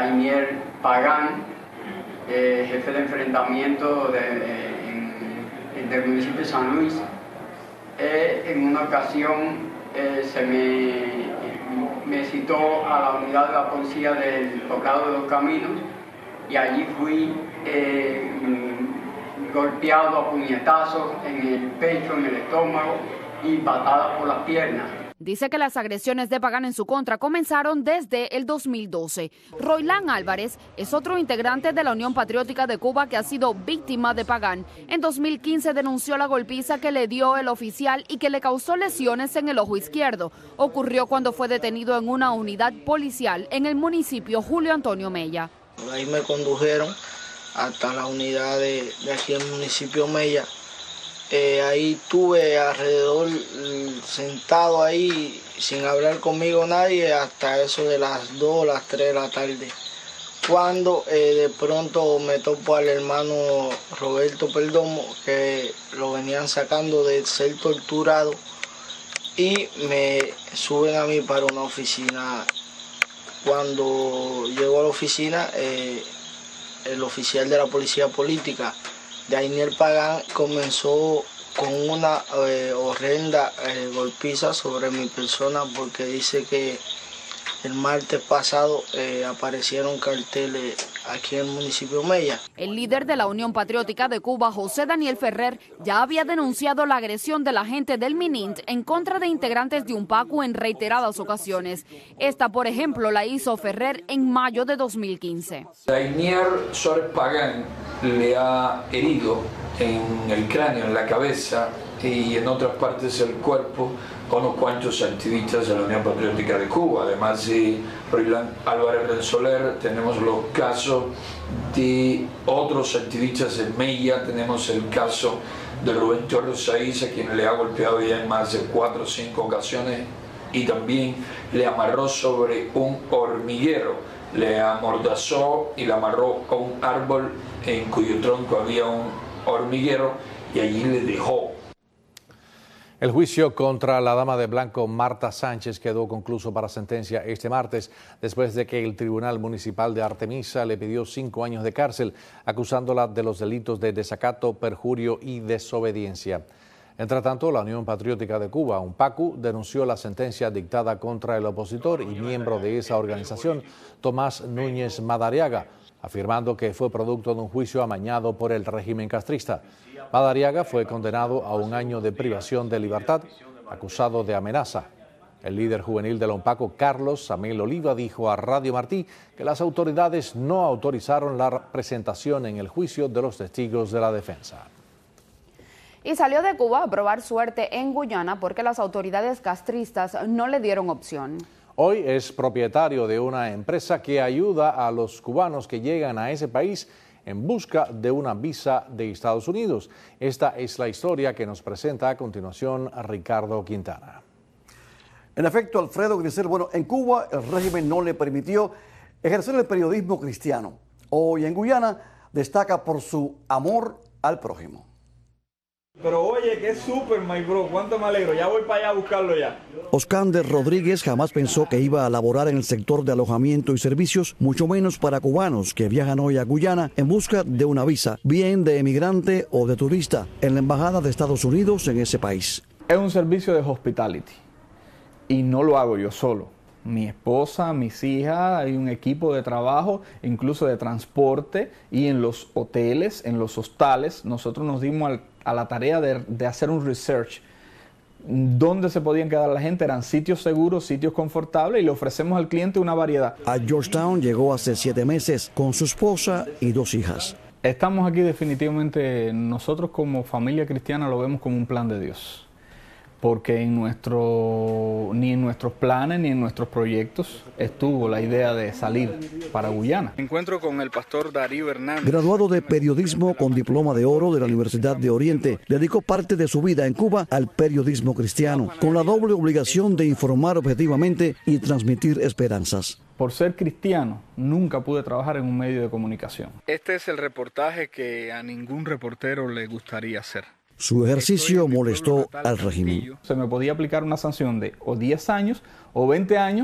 Dainier Pagán, jefe de enfrentamiento del municipio de San Luis. En una ocasión se me citó a la unidad de la policía del Poblado de los Caminos y allí fui golpeado a puñetazos en el pecho, en el estómago y patadas por las piernas. Dice que las agresiones de Pagán en su contra comenzaron desde el 2012. Roilán Álvarez es otro integrante de la Unión Patriótica de Cuba que ha sido víctima de Pagán. En 2015 denunció la golpiza que le dio el oficial y que le causó lesiones en el ojo izquierdo. Ocurrió cuando fue detenido en una unidad policial en el municipio Julio Antonio Mella. Ahí me condujeron hasta la unidad de aquí en el municipio Mella. Ahí tuve alrededor sentado ahí sin hablar conmigo nadie hasta eso de las 2 o las 3 de la tarde. Cuando de pronto me topo al hermano Roberto Perdomo, que lo venían sacando de ser torturado, y me suben a mí para una oficina. Cuando llego a la oficina, el oficial de la policía política, Daniel Pagán, comenzó con una horrenda golpiza sobre mi persona porque dice que el martes pasado aparecieron carteles aquí en el municipio Mella. El líder de la Unión Patriótica de Cuba, José Daniel Ferrer, ya había denunciado la agresión de la gente del MININT en contra de integrantes de UNPACU en reiteradas ocasiones. Esta, por ejemplo, la hizo Ferrer en mayo de 2015. Daniel Suárez Pagán le ha herido en el cráneo, en la cabeza y en otras partes del cuerpo a unos cuantos activistas de la Unión Patriótica de Cuba. Además de Roilán Álvarez Renzoler, tenemos los casos de otros activistas de Mella, tenemos el caso de Rubén Torres Saiz, a quien le ha golpeado ya en más de 4 o 5 ocasiones y también le amarró sobre un hormiguero, le amordazó y le amarró a un árbol en cuyo tronco había un hormiguero y allí le dejó. El juicio contra la dama de blanco Marta Sánchez quedó concluso para sentencia este martes, después de que el Tribunal Municipal de Artemisa le pidió 5 años de cárcel, acusándola de los delitos de desacato, perjurio y desobediencia. Entre tanto, la Unión Patriótica de Cuba, UNPACU, denunció la sentencia dictada contra el opositor y miembro de esa organización, Tomás Núñez Madariaga, afirmando que fue producto de un juicio amañado por el régimen castrista. Madariaga fue condenado a 1 año de privación de libertad, acusado de amenaza. El líder juvenil de la UNPACU, Carlos Samel Oliva, dijo a Radio Martí que las autoridades no autorizaron la presentación en el juicio de los testigos de la defensa. Y salió de Cuba a probar suerte en Guyana porque las autoridades castristas no le dieron opción. Hoy es propietario de una empresa que ayuda a los cubanos que llegan a ese país en busca de una visa de Estados Unidos. Esta es la historia que nos presenta a continuación Ricardo Quintana. En efecto, Alfredo Grisel, en Cuba el régimen no le permitió ejercer el periodismo cristiano. Hoy en Guyana destaca por su amor al prójimo. Pero oye, qué súper, my bro, cuánto me alegro, ya voy para allá a buscarlo ya. Oscander Rodríguez jamás pensó que iba a laborar en el sector de alojamiento y servicios, mucho menos para cubanos que viajan hoy a Guyana en busca de una visa, bien de emigrante o de turista, en la Embajada de Estados Unidos en ese país. Es un servicio de hospitality y no lo hago yo solo. Mi esposa, mis hijas, hay un equipo de trabajo, incluso de transporte, y en los hoteles, en los hostales, nosotros nos dimos a la tarea de hacer un research. ¿Dónde se podían quedar la gente? Eran sitios seguros, sitios confortables, y le ofrecemos al cliente una variedad. A Georgetown llegó hace 7 meses con su esposa y 2 hijas. Estamos aquí definitivamente, nosotros como familia cristiana lo vemos como un plan de Dios. Porque ni en nuestros planes ni en nuestros proyectos estuvo la idea de salir para Guyana. Me encuentro con el pastor Darío Hernández. Graduado de periodismo con diploma de oro de la Universidad de Oriente, dedicó parte de su vida en Cuba al periodismo cristiano, con la doble obligación de informar objetivamente y transmitir esperanzas. Por ser cristiano, nunca pude trabajar en un medio de comunicación. Este es el reportaje que a ningún reportero le gustaría hacer. Su ejercicio molestó al régimen. Se me podía aplicar una sanción de o 10 años o 20 años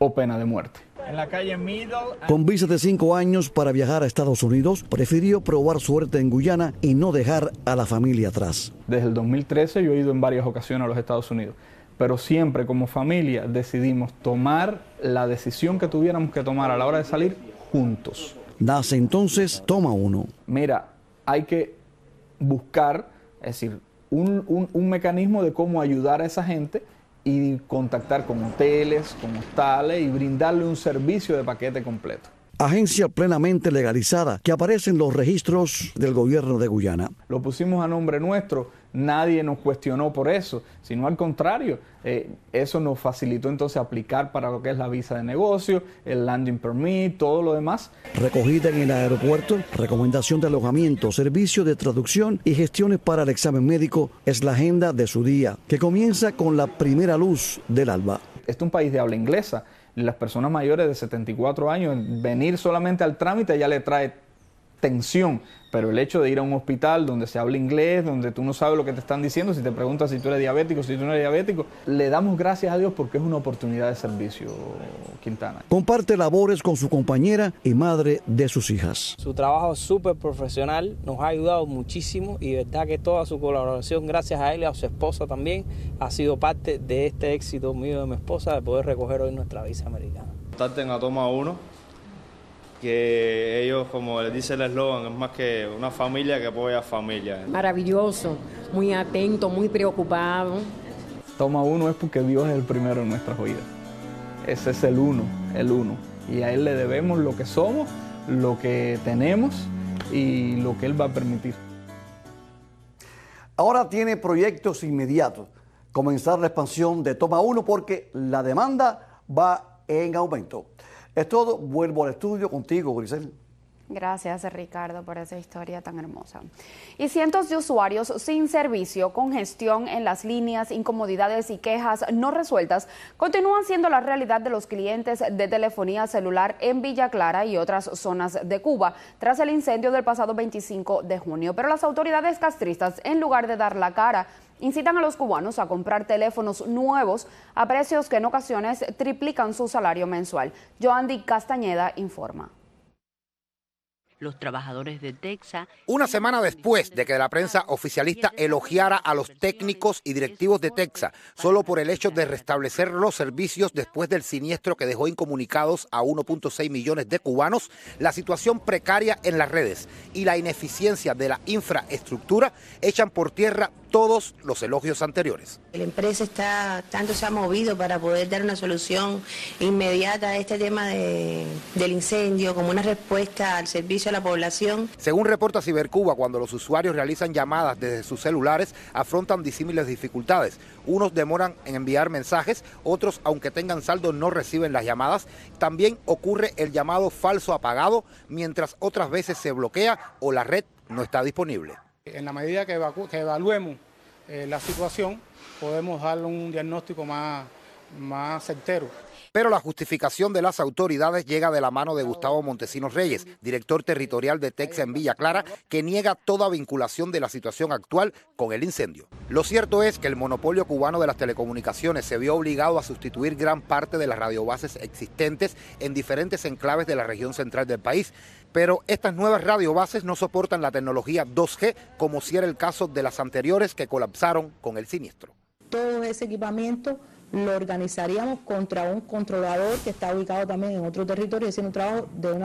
o pena de muerte. En la calle Middle. Con visa de 5 años para viajar a Estados Unidos, prefirió probar suerte en Guyana y no dejar a la familia atrás. Desde el 2013 yo he ido en varias ocasiones a los Estados Unidos, pero siempre como familia decidimos tomar la decisión que tuviéramos que tomar a la hora de salir juntos. Nace entonces Toma Uno. Mira, hay que buscar, es decir, un mecanismo de cómo ayudar a esa gente y contactar con hoteles, con hostales y brindarle un servicio de paquete completo. Agencia plenamente legalizada que aparece en los registros del gobierno de Guyana. Lo pusimos a nombre nuestro, nadie nos cuestionó por eso, sino al contrario, eso nos facilitó entonces aplicar para lo que es la visa de negocio, el landing permit, todo lo demás. Recogida en el aeropuerto, recomendación de alojamiento, servicio de traducción y gestiones para el examen médico es la agenda de su día, que comienza con la primera luz del alba. Este es un país de habla inglesa. Las personas mayores de 74 años, venir solamente al trámite ya le trae tensión, pero el hecho de ir a un hospital donde se habla inglés, donde tú no sabes lo que te están diciendo, si te preguntas si tú eres diabético, si tú no eres diabético, le damos gracias a Dios porque es una oportunidad de servicio, Quintana. Comparte labores con su compañera y madre de sus hijas. Su trabajo es súper profesional, nos ha ayudado muchísimo y de verdad que toda su colaboración, gracias a él y a su esposa también, ha sido parte de este éxito mío y de mi esposa de poder recoger hoy nuestra visa americana. Contacten a Toma Uno, que ellos, como les dice el eslogan, es más que una familia que apoya familia. Maravilloso, muy atento, muy preocupado. Toma Uno es porque Dios es el primero en nuestras vidas. Ese es el uno. Y a Él le debemos lo que somos, lo que tenemos y lo que Él va a permitir. Ahora tiene proyectos inmediatos. Comenzar la expansión de Toma Uno porque la demanda va en aumento. Es todo, vuelvo al estudio contigo, Grisel. Gracias, Ricardo, por esa historia tan hermosa. Y cientos de usuarios sin servicio, congestión en las líneas, incomodidades y quejas no resueltas continúan siendo la realidad de los clientes de telefonía celular en Villa Clara y otras zonas de Cuba tras el incendio del pasado 25 de junio. Pero las autoridades castristas, en lugar de dar la cara, incitan a los cubanos a comprar teléfonos nuevos a precios que en ocasiones triplican su salario mensual. Joandy Castañeda informa. Los trabajadores de Texsa. Una semana después de que la prensa oficialista elogiara a los técnicos y directivos de Texsa solo por el hecho de restablecer los servicios después del siniestro que dejó incomunicados a 1.6 millones de cubanos, la situación precaria en las redes y la ineficiencia de la infraestructura echan por tierra todos los elogios anteriores. La empresa tanto se ha movido para poder dar una solución inmediata a este tema del incendio, como una respuesta al servicio a la población. Según reporta Cibercuba, cuando los usuarios realizan llamadas desde sus celulares, afrontan disímiles dificultades. Unos demoran en enviar mensajes, otros, aunque tengan saldo, no reciben las llamadas. También ocurre el llamado falso apagado, mientras otras veces se bloquea o la red no está disponible. En la medida que evaluemos la situación, podemos darle un diagnóstico más certero. Pero la justificación de las autoridades llega de la mano de Gustavo Montesinos Reyes, director territorial de Texsa en Villa Clara, que niega toda vinculación de la situación actual con el incendio. Lo cierto es que el monopolio cubano de las telecomunicaciones se vio obligado a sustituir gran parte de las radiobases existentes en diferentes enclaves de la región central del país. Pero estas nuevas radiobases no soportan la tecnología 2G, como si era el caso de las anteriores que colapsaron con el siniestro. Todo ese equipamiento lo organizaríamos contra un controlador que está ubicado también en otro territorio, haciendo un trabajo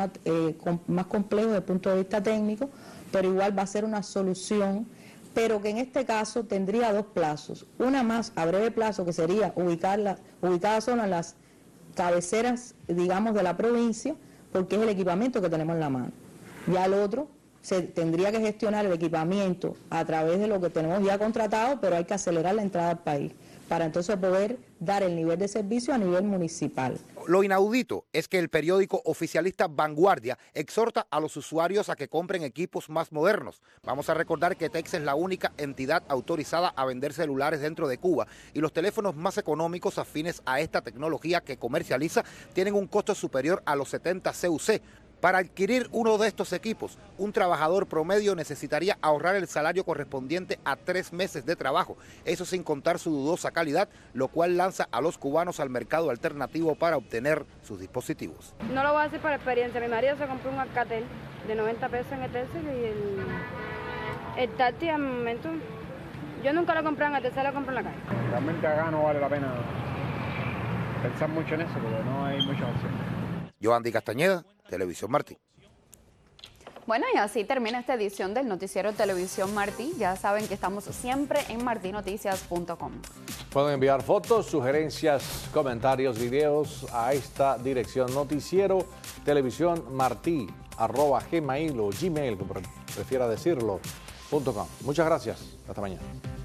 más complejo desde el punto de vista técnico, pero igual va a ser una solución, pero que en este caso tendría dos plazos. Una más a breve plazo, que sería ubicada solo en las cabeceras, digamos, de la provincia, porque es el equipamiento que tenemos en la mano. Ya el otro se tendría que gestionar el equipamiento a través de lo que tenemos ya contratado, pero hay que acelerar la entrada al país para entonces poder dar el nivel de servicio a nivel municipal. Lo inaudito es que el periódico oficialista Vanguardia exhorta a los usuarios a que compren equipos más modernos. Vamos a recordar que Texsa es la única entidad autorizada a vender celulares dentro de Cuba y los teléfonos más económicos afines a esta tecnología que comercializa tienen un costo superior a los 70 CUC. Para adquirir uno de estos equipos, un trabajador promedio necesitaría ahorrar el salario correspondiente a 3 meses de trabajo, eso sin contar su dudosa calidad, lo cual lanza a los cubanos al mercado alternativo para obtener sus dispositivos. No lo voy a decir por experiencia, mi marido se compró un Alcatel de 90 pesos en el Telcel y el Tati al momento, yo nunca lo compré en el Telcel, lo compré en la calle. Realmente acá no vale la pena pensar mucho en eso porque no hay muchas opciones. Yoandi Castañeda, Televisión Martí. Bueno, y así termina esta edición del noticiero Televisión Martí. Ya saben que estamos siempre en martinoticias.com. Pueden enviar fotos, sugerencias, comentarios, videos a esta dirección noticiero televisión martí @gmail o gmail, como prefiera decirlo, .com. Muchas gracias. Hasta mañana.